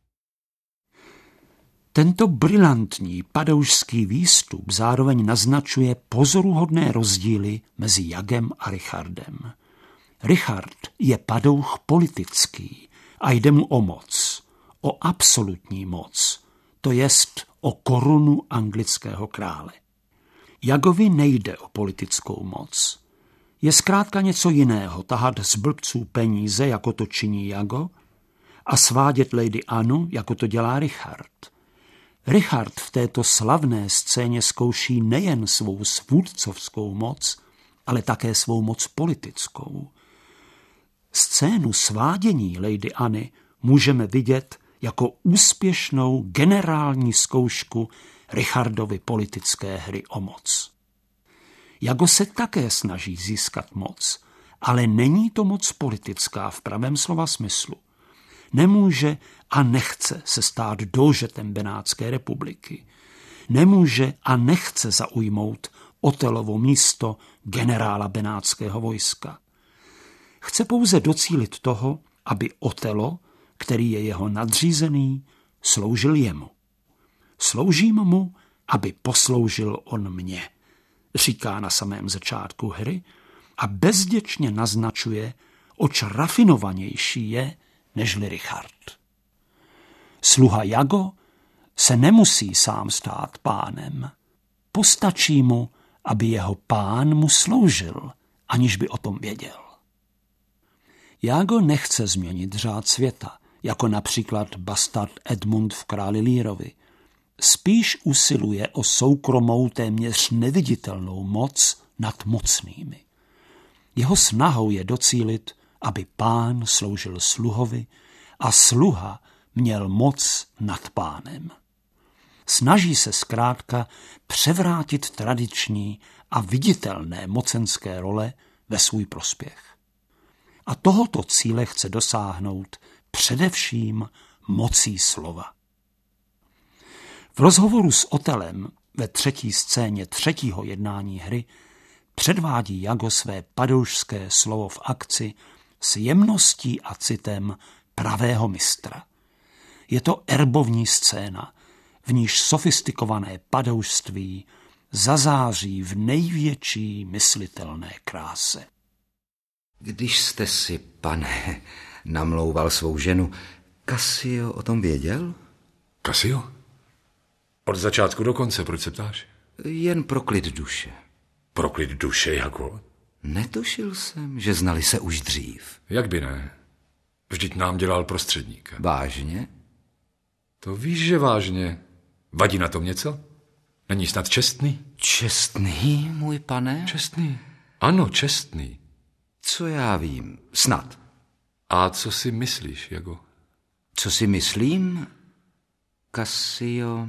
Tento brilantní padoušský výstup zároveň naznačuje pozoruhodné rozdíly mezi Iagem a Richardem. Richard je padouch politický a jde mu o moc, o absolutní moc, to jest o korunu anglického krále. Iagovi nejde o politickou moc. Je zkrátka něco jiného tahat z blbců peníze, jako to činí Jago, a svádět Lady Annu, jako to dělá Richard. Richard v této slavné scéně zkouší nejen svou svůdcovskou moc, ale také svou moc politickou. Scénu svádění Lady Anny můžeme vidět jako úspěšnou generální zkoušku Richardovy politické hry o moc. Jago se také snaží získat moc, ale není to moc politická v pravém slova smyslu. Nemůže a nechce se stát doužetem Benátské republiky. Nemůže a nechce zaujmout Otelovo místo generála benátského vojska. Chce pouze docílit toho, aby Otelo, který je jeho nadřízený, sloužil jemu. Sloužím mu, aby posloužil on mně, říká na samém začátku hry a bezděčně naznačuje, oč rafinovanější je, nežli Richard. Sluha Jago se nemusí sám stát pánem. Postačí mu, aby jeho pán mu sloužil, aniž by o tom věděl. Jago nechce změnit řád světa, jako například bastard Edmund v Králi Lírovi. Spíš usiluje o soukromou, téměř neviditelnou moc nad mocnými. Jeho snahou je docílit, aby pán sloužil sluhovi a sluha měl moc nad pánem. Snaží se zkrátka převrátit tradiční a viditelné mocenské role ve svůj prospěch. A tohoto cíle chce dosáhnout především mocí slova. V rozhovoru s Otelem ve 3. scéně 3. jednání hry předvádí Jago své padoušské slovo v akci s jemností a citem pravého mistra. Je to erbovní scéna, v níž sofistikované padoušství zazáří v největší myslitelné kráse. Když jste si, pane, namlouval svou ženu, Cassio o tom věděl? Cassio? Od začátku do konce, proč se ptáš? Jen pro klid duše. Pro klid duše, jako? Netušil jsem, že znali se už dřív. Jak by ne? Vždyť nám dělal prostředníka. Vážně? To víš, že vážně. Vadí na tom něco? Není snad čestný? Čestný, můj pane? Čestný? Ano, čestný. Co já vím, snad. A co si myslíš, Jago? Co si myslím? Cassio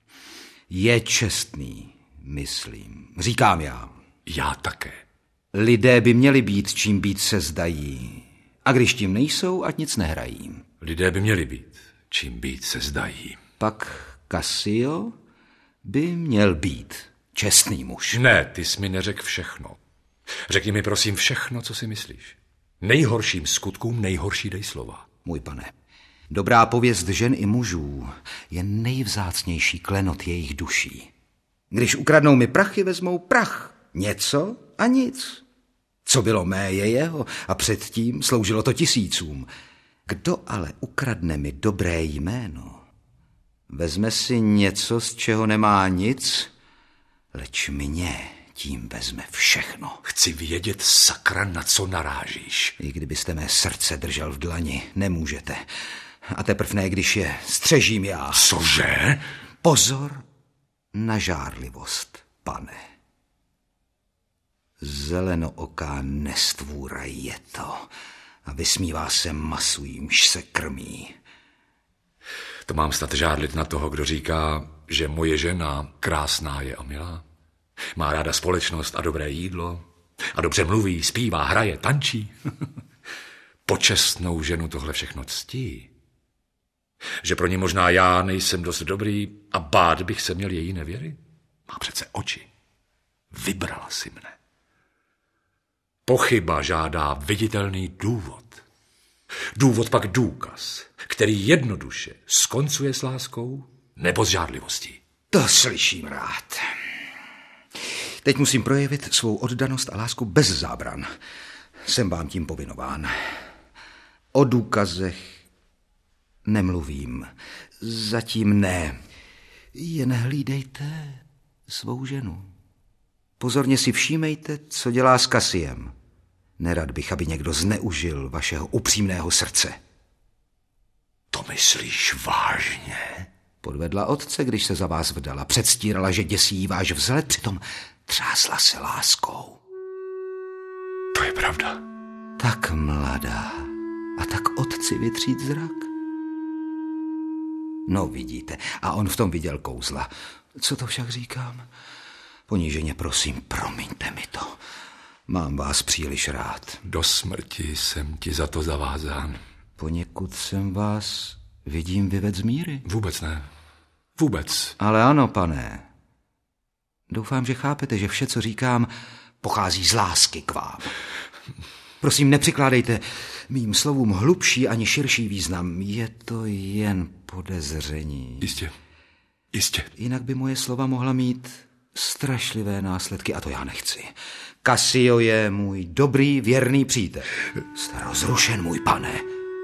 je čestný, myslím. Říkám já. Já také. Lidé by měli být, čím být se zdají. A když tím nejsou, ať nic nehrají. Lidé by měli být, čím být se zdají. Pak Cassio by měl být čestný muž. Ne, ty jsi mi neřekl všechno. Řekni mi prosím všechno, co si myslíš. Nejhorším skutkům nejhorší dej slova. Můj pane, dobrá pověst žen i mužů je nejvzácnější klenot jejich duší. Když ukradnou mi prachy, vezmou prach. Něco a nic. Co bylo mé, je jeho a předtím sloužilo to tisícům. Kdo ale ukradne mi dobré jméno, vezme si něco, z čeho nemá nic, leč mě tím vezme všechno. Chci vědět, sakra, na co narážíš. I kdybyste mé srdce držel v dlani, nemůžete. A teprv ne, když je střežím já. Cože? Pozor na žárlivost, pane. Zelenooká nestvůra je to a vysmívá se masu, jímž se krmí. To mám snad žádlit na toho, kdo říká, že moje žena krásná je a milá. Má ráda společnost a dobré jídlo a dobře mluví, zpívá, hraje, tančí. Počestnou ženu tohle všechno ctí. Že pro ní možná já nejsem dost dobrý a bát bych se měl její nevěry? Má přece oči. Vybrala si mne. Pochyba žádá viditelný důvod. Důvod pak důkaz, který jednoduše skoncuje s láskou nebo s žádlivostí. To slyším rád. Teď musím projevit svou oddanost a lásku bez zábran. Jsem vám tím povinován. O důkazech nemluvím. Zatím ne. Jen hlídejte svou ženu. Pozorně si všímejte, co dělá s Cassiem. Nerad bych, aby někdo zneužil vašeho upřímného srdce. To myslíš vážně? Podvedla otce, když se za vás vdala. Předstírala, že děsí jí váš vzhled, přitom třásla se láskou. To je pravda. Tak mladá. A tak otci vytřít zrak. No vidíte, a on v tom viděl kouzla. Co to však říkám? Poníženě prosím, promiňte mi to. Mám vás příliš rád. Do smrti jsem ti za to zavázán. Poněkud jsem vás, vidím, vyvedl z míry. Vůbec ne. Vůbec. Ale ano, pane. Doufám, že chápete, že vše, co říkám, pochází z lásky k vám. Prosím, nepřikládejte mým slovům hlubší ani širší význam. Je to jen podezření. Jistě. Jistě. Jinak by moje slova mohla mít strašlivé následky a to já nechci. Cassio je můj dobrý, věrný přítel. Jste rozrušen, můj pane.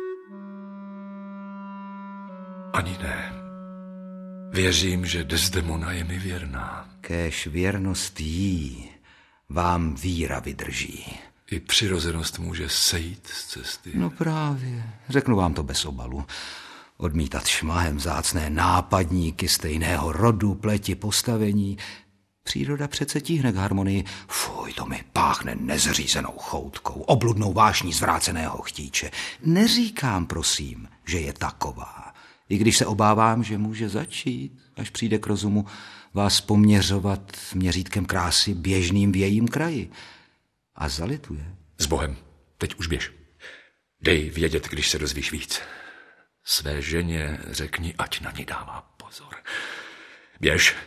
Ani ne. Věřím, že Desdemona je mi věrná. Kéž věrnost jí vám víra vydrží. I přirozenost může sejít z cesty. No právě, řeknu vám to bez obalu. Odmítat šmahem vzácné nápadníky stejného rodu, pleti, postavení. Příroda přece tíhne k harmonii. Fuj, to mi páchne nezřízenou choutkou, obludnou vášní zvráceného chtíče. Neříkám, prosím, že je taková. I když se obávám, že může začít, až přijde k rozumu, vás poměřovat měřítkem krásy běžným v jejím kraji. A zalituje. S Bohem, teď už běž. Dej vědět, když se dozvíš víc. Své ženě řekni, ať na ní dává pozor. Běž.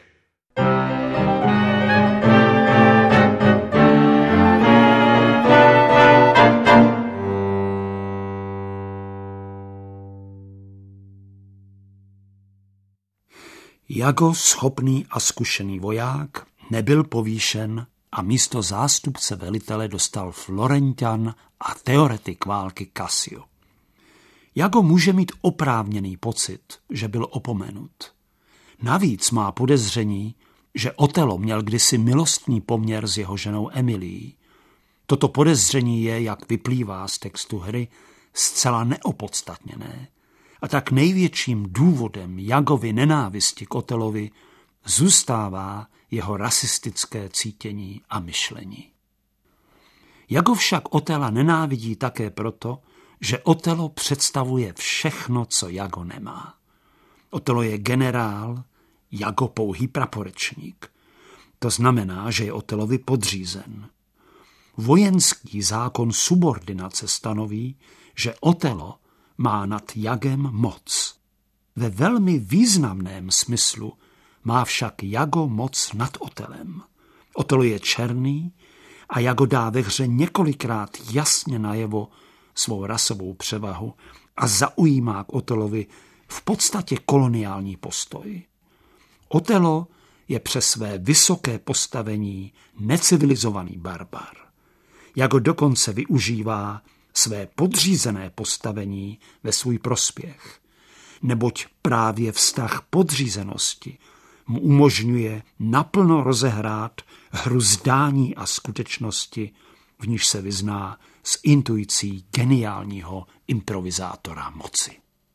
Jago, schopný a zkušený voják, nebyl povýšen a místo zástupce velitele dostal Florenťan a teoretik války Cassio. Jago může mít oprávněný pocit, že byl opomenut. Navíc má podezření, že Otelo měl kdysi milostný poměr s jeho ženou Emilií. Toto podezření je, jak vyplývá z textu hry, zcela neopodstatněné. A tak největším důvodem Jagovy nenávisti k Otelovi zůstává jeho rasistické cítění a myšlení. Jago však Otela nenávidí také proto, že Otelo představuje všechno, co Jago nemá. Otelo je generál, Jago pouhý praporečník. To znamená, že je Otelovi podřízen. Vojenský zákon subordinace stanoví, že Otelo má nad Jagem moc. Ve velmi významném smyslu má však Jago moc nad Otelem. Otelo je černý a Jago dá ve hře několikrát jasně najevo svou rasovou převahu a zaujímá k Otelovi v podstatě koloniální postoj. Otelo je přes své vysoké postavení necivilizovaný barbar. Jago dokonce využívá své podřízené postavení ve svůj prospěch, neboť právě vztah podřízenosti mu umožňuje naplno rozehrát hru zdání a skutečnosti, v níž se vyzná s intuicí geniálního improvizátora moci.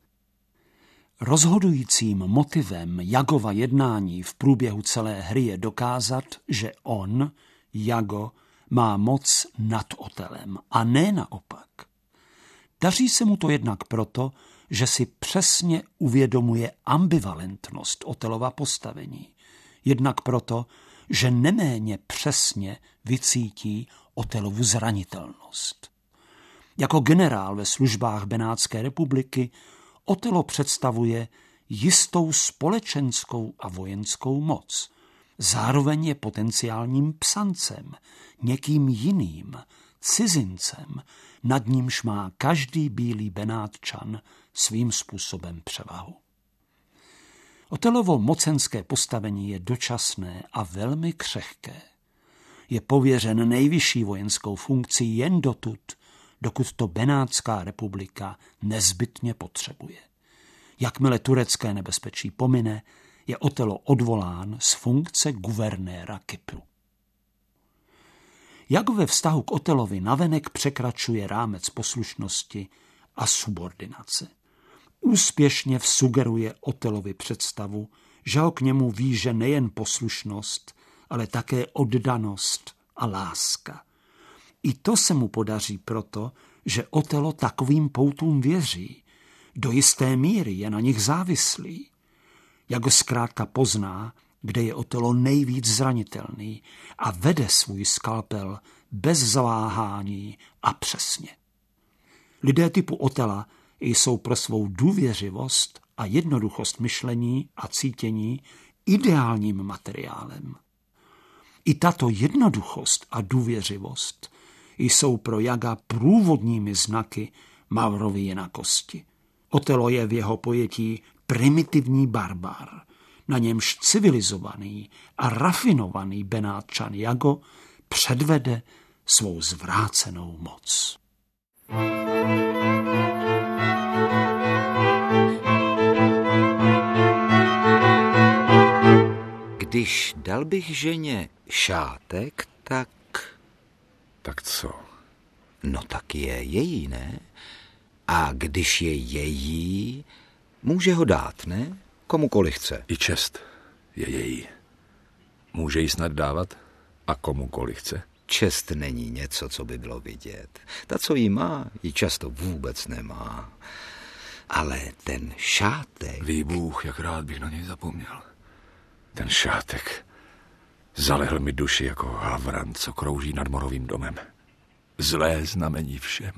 Rozhodujícím motivem Jagova jednání v průběhu celé hry je dokázat, že on, Jago, má moc nad Otelem a ne naopak. Daří se mu to jednak proto, že si přesně uvědomuje ambivalentnost Otelova postavení. Jednak proto, že neméně přesně vycítí Otelovu zranitelnost. Jako generál ve službách Benátské republiky Otelo představuje jistou společenskou a vojenskou moc. Zároveň je potenciálním psancem, někým jiným, cizincem, nad nímž má každý bílý Benátčan svým způsobem převahu. Otelovo mocenské postavení je dočasné a velmi křehké. Je pověřen nejvyšší vojenskou funkcí jen dokud to Benátská republika nezbytně potřebuje. Jakmile turecké nebezpečí pomine, je Otelo odvolán z funkce guvernéra Kypru. Jago ve vztahu k Otelovi navenek překračuje rámec poslušnosti a subordinace. Úspěšně vsugeruje Otelovi představu, že ho k němu víže nejen poslušnost, ale také oddanost a láska. I to se mu podaří proto, že Otelo takovým poutům věří. Do jisté míry je na nich závislý. Jago zkrátka pozná, kde je Otelo nejvíc zranitelný a vede svůj skalpel bez zaváhání a přesně. Lidé typu Otela jsou pro svou důvěřivost a jednoduchost myšlení a cítění ideálním materiálem. I tato jednoduchost a důvěřivost jsou pro Jaga průvodními znaky Maurovy jinakosti. Otelo je v jeho pojetí primitivní barbar, na němž civilizovaný a rafinovaný Benátčan Jago předvede svou zvrácenou moc. Když dal bych ženě šátek, tak... Tak co? No tak je její, ne? A když je její, může ho dát, ne? Komukoliv chce. I čest je její. Může jí snad dávat a komukoliv chce. Čest není něco, co by bylo vidět. Ta, co jí má, ji často vůbec nemá. Ale ten šátek... Ví Bůh, jak rád bych na něj zapomněl. Ten šátek zalehl mi duši jako havran, co krouží nad morovým domem. Zlé znamení všem.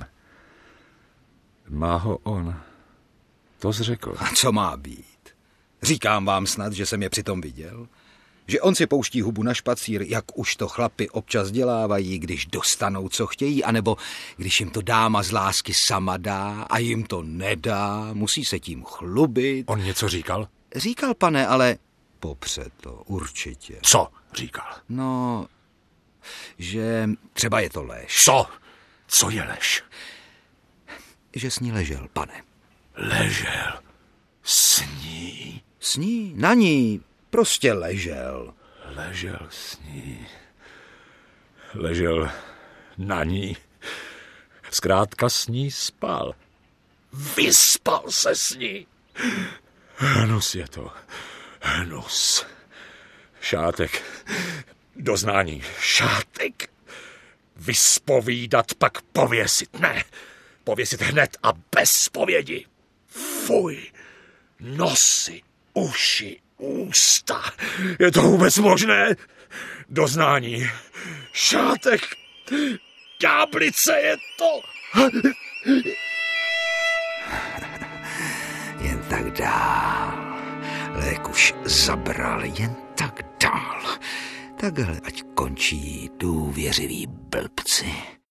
Má ho on. To zřekl. A co má být? Říkám vám snad, že jsem je přitom viděl? Že on si pouští hubu na špacír, jak už to chlapi občas dělávají, když dostanou, co chtějí, anebo když jim to dáma z lásky sama dá a jim to nedá, musí se tím chlubit. On něco říkal? Říkal, pane, ale popře to, určitě. Co říkal? No, že třeba je to lež. Co? Co je lež? Že s ní ležel, pane. Ležel s ní? S ní, na ní, prostě ležel. Ležel s ní. Ležel na ní. Zkrátka s ní spal. Vyspal se s ní. Hnus je to. Hnus. Šátek. Doznání. Šátek. Vyspovídat, pak pověsit. Ne. Pověsit hned a bez zpovědi. Fuj. Nosy, uši, ústa. Je to vůbec možné? Doznání. Šátek. Ďáblice je to. Jen tak dál. Lék už zabral, jen tak dál. Takhle ať končí důvěřiví blbci.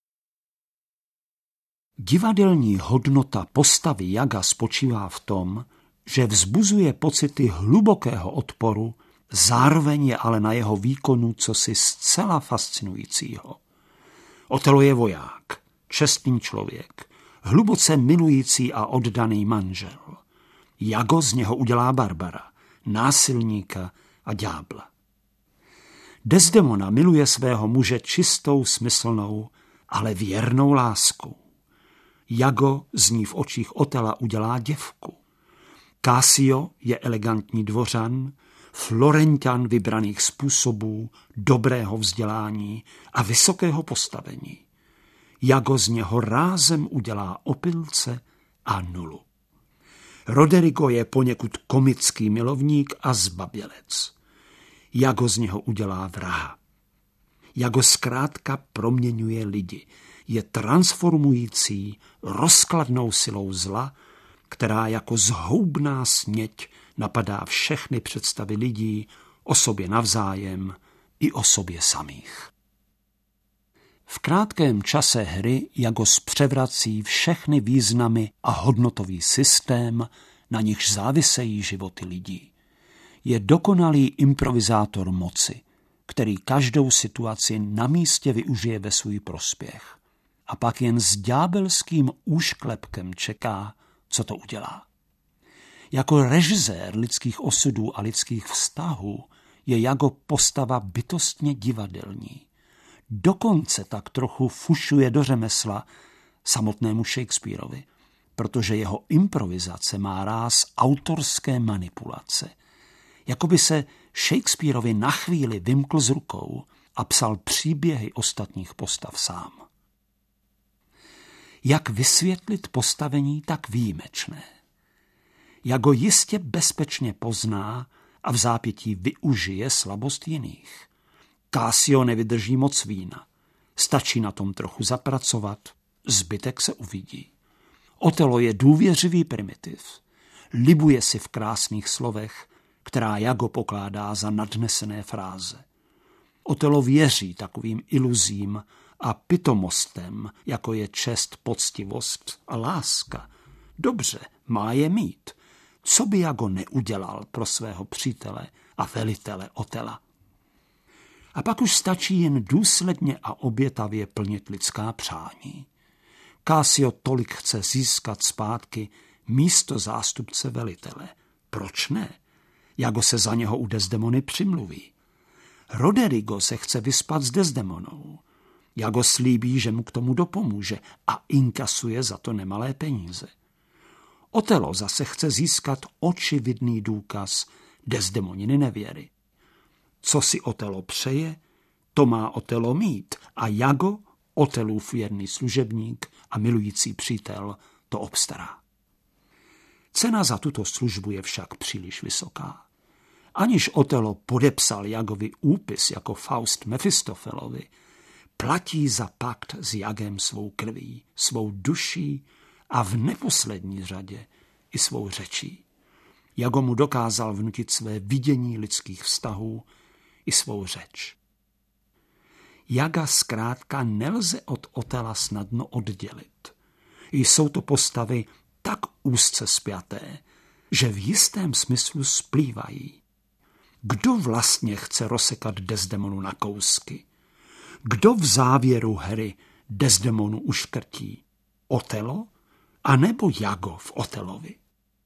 Divadelní hodnota postavy Jaga spočívá v tom, že vzbuzuje pocity hlubokého odporu, zároveň je ale na jeho výkonu cosi zcela fascinujícího. Otelo je voják, čestný člověk, hluboce milující a oddaný manžel. Jago z něho udělá barbara, násilníka a ďábla. Desdemona miluje svého muže čistou, smyslnou, ale věrnou láskou. Jago z ní v očích Otela udělá děvku. Cassio je elegantní dvořan, Florenťan vybraných způsobů, dobrého vzdělání a vysokého postavení. Jago z něho rázem udělá opilce a nulu. Roderigo je poněkud komický milovník a zbabělec. Jago z něho udělá vraha. Jago zkrátka proměňuje lidi. Je transformující, rozkladnou silou zla, která jako zhoubná směť napadá všechny představy lidí o sobě navzájem i o sobě samých. V krátkém čase hry Jago zpřevrací všechny významy a hodnotový systém, na nichž závisejí životy lidí. Je dokonalý improvizátor moci, který každou situaci na místě využije ve svůj prospěch. A pak jen s ďábelským úšklepkem čeká, co to udělá. Jako režisér lidských osudů a lidských vztahů je Jago postava bytostně divadelní. dokonce tak trochu fušuje do řemesla samotnému Shakespearovi, protože jeho improvizace má ráz autorské manipulace. Jakoby se Shakespearovi na chvíli vymkl z rukou a psal příběhy ostatních postav sám. Jak vysvětlit postavení tak výjimečné? Jak ho jistě bezpečně pozná a v zápětí využije slabost jiných? Cassio nevydrží moc vína. Stačí na tom trochu zapracovat, zbytek se uvidí. Otelo je důvěřivý primitiv. Libuje si v krásných slovech, která Jago pokládá za nadnesené fráze. Otelo věří takovým iluzím a pitomostem, jako je čest, poctivost a láska. Dobře, má je mít. Co by Jago neudělal pro svého přítele a velitele Otela? A pak už stačí jen důsledně a obětavě plnit lidská přání. Cassio tolik chce získat zpátky místo zástupce velitele. Proč ne? Jago se za něho u Desdemony přimluví. Roderigo se chce vyspat s Desdemonou. Jago slíbí, že mu k tomu dopomůže a inkasuje za to nemalé peníze. Otelo zase chce získat očividný důkaz Desdemoniny nevěry. Co si Otelo přeje, to má Otelo mít a Jago, Otelův věrný služebník a milující přítel, to obstará. Cena za tuto službu je však příliš vysoká. Aniž Otelo podepsal Jagovi úpis jako Faust Mefistofelovi, platí za pakt s Jagem svou krví, svou duší a v neposlední řadě i svou řečí. Jago mu dokázal vnutit své vidění lidských vztahů i svou řeč. Jaga zkrátka nelze od Otela snadno oddělit. Jsou to postavy tak úzce spjaté, že v jistém smyslu splývají. Kdo vlastně chce rozsekat Desdemonu na kousky? Kdo v závěru hry Desdemonu uškrtí? Otelo? A nebo Jago v Otelovi?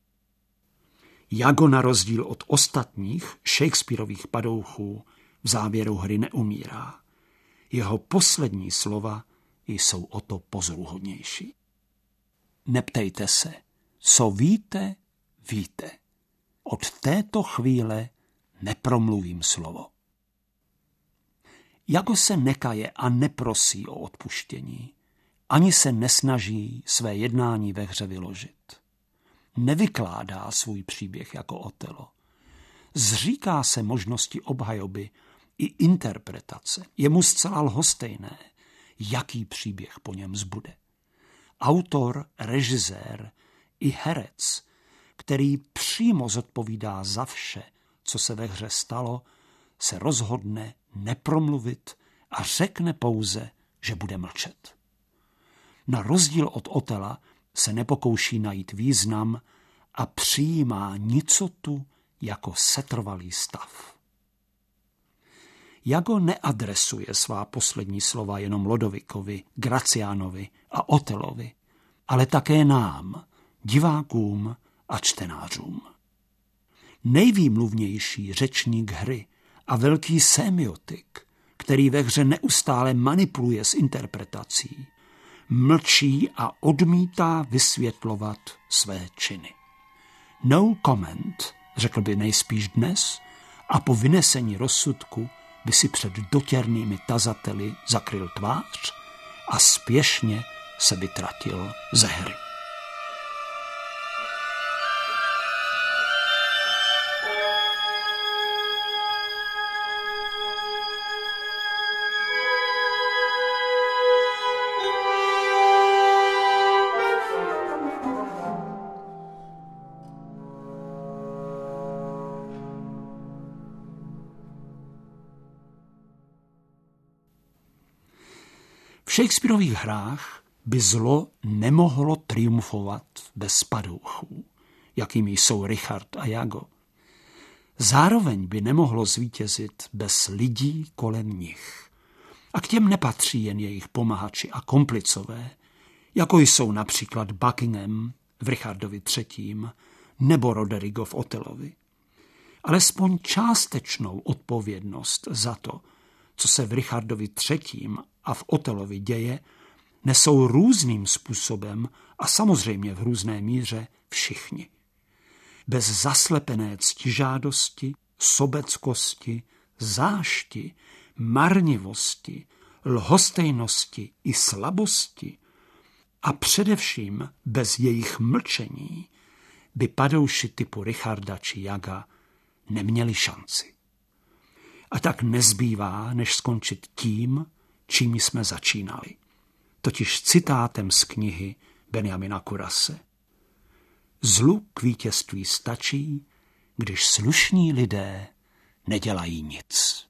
Jago na rozdíl od ostatních Shakespearových padouchů v závěru hry neumírá. Jeho poslední slova jsou o to pozoruhodnější. Neptejte se, co víte, víte. Od této chvíle nepromluvím slovo. Jago se nekaje a neprosí o odpuštění, ani se nesnaží své jednání ve hře vyložit. Nevykládá svůj příběh jako Otelo. Zříká se možnosti obhajoby i interpretace. Je mu zcela lhostejné, jaký příběh po něm zbude. Autor, režisér i herec, který přímo zodpovídá za vše, co se ve hře stalo, se rozhodne nepromluvit a řekne pouze, že bude mlčet. Na rozdíl od Otela se nepokouší najít význam a přijímá nicotu jako setrvalý stav. Jago neadresuje svá poslední slova jenom Lodovikovi, Gracianovi a Otelovi, ale také nám, divákům a čtenářům. Nejvýmluvnější řečník hry a velký semiotik, který ve hře neustále manipuluje s interpretací, mlčí a odmítá vysvětlovat své činy. No comment, řekl by nejspíš dnes, a po vynesení rozsudku by si před dotěrnými tazateli zakryl tvář a spěšně se vytratil ze hry. V Shakespearových hrách by zlo nemohlo triumfovat bez padouchů, jakými jsou Richard a Jago. Zároveň by nemohlo zvítězit bez lidí kolem nich. A k těm nepatří jen jejich pomahači a komplicové, jako jsou například Buckingham v Richardovi III. Nebo Roderigo v Otelovi. Alespoň částečnou odpovědnost za to, co se v Richardovi III. A v Otelovi děje, nesou různým způsobem a samozřejmě v různé míře všichni. Bez zaslepené ctižádosti, sobeckosti, zášti, marnivosti, lhostejnosti i slabosti a především bez jejich mlčení by padouši typu Richarda či Jaga neměli šanci. A tak nezbývá, než skončit tím, čím jsme začínali. Totiž citátem z knihy Benjamina Kurase. Zlu k vítězství stačí, když slušní lidé nedělají nic.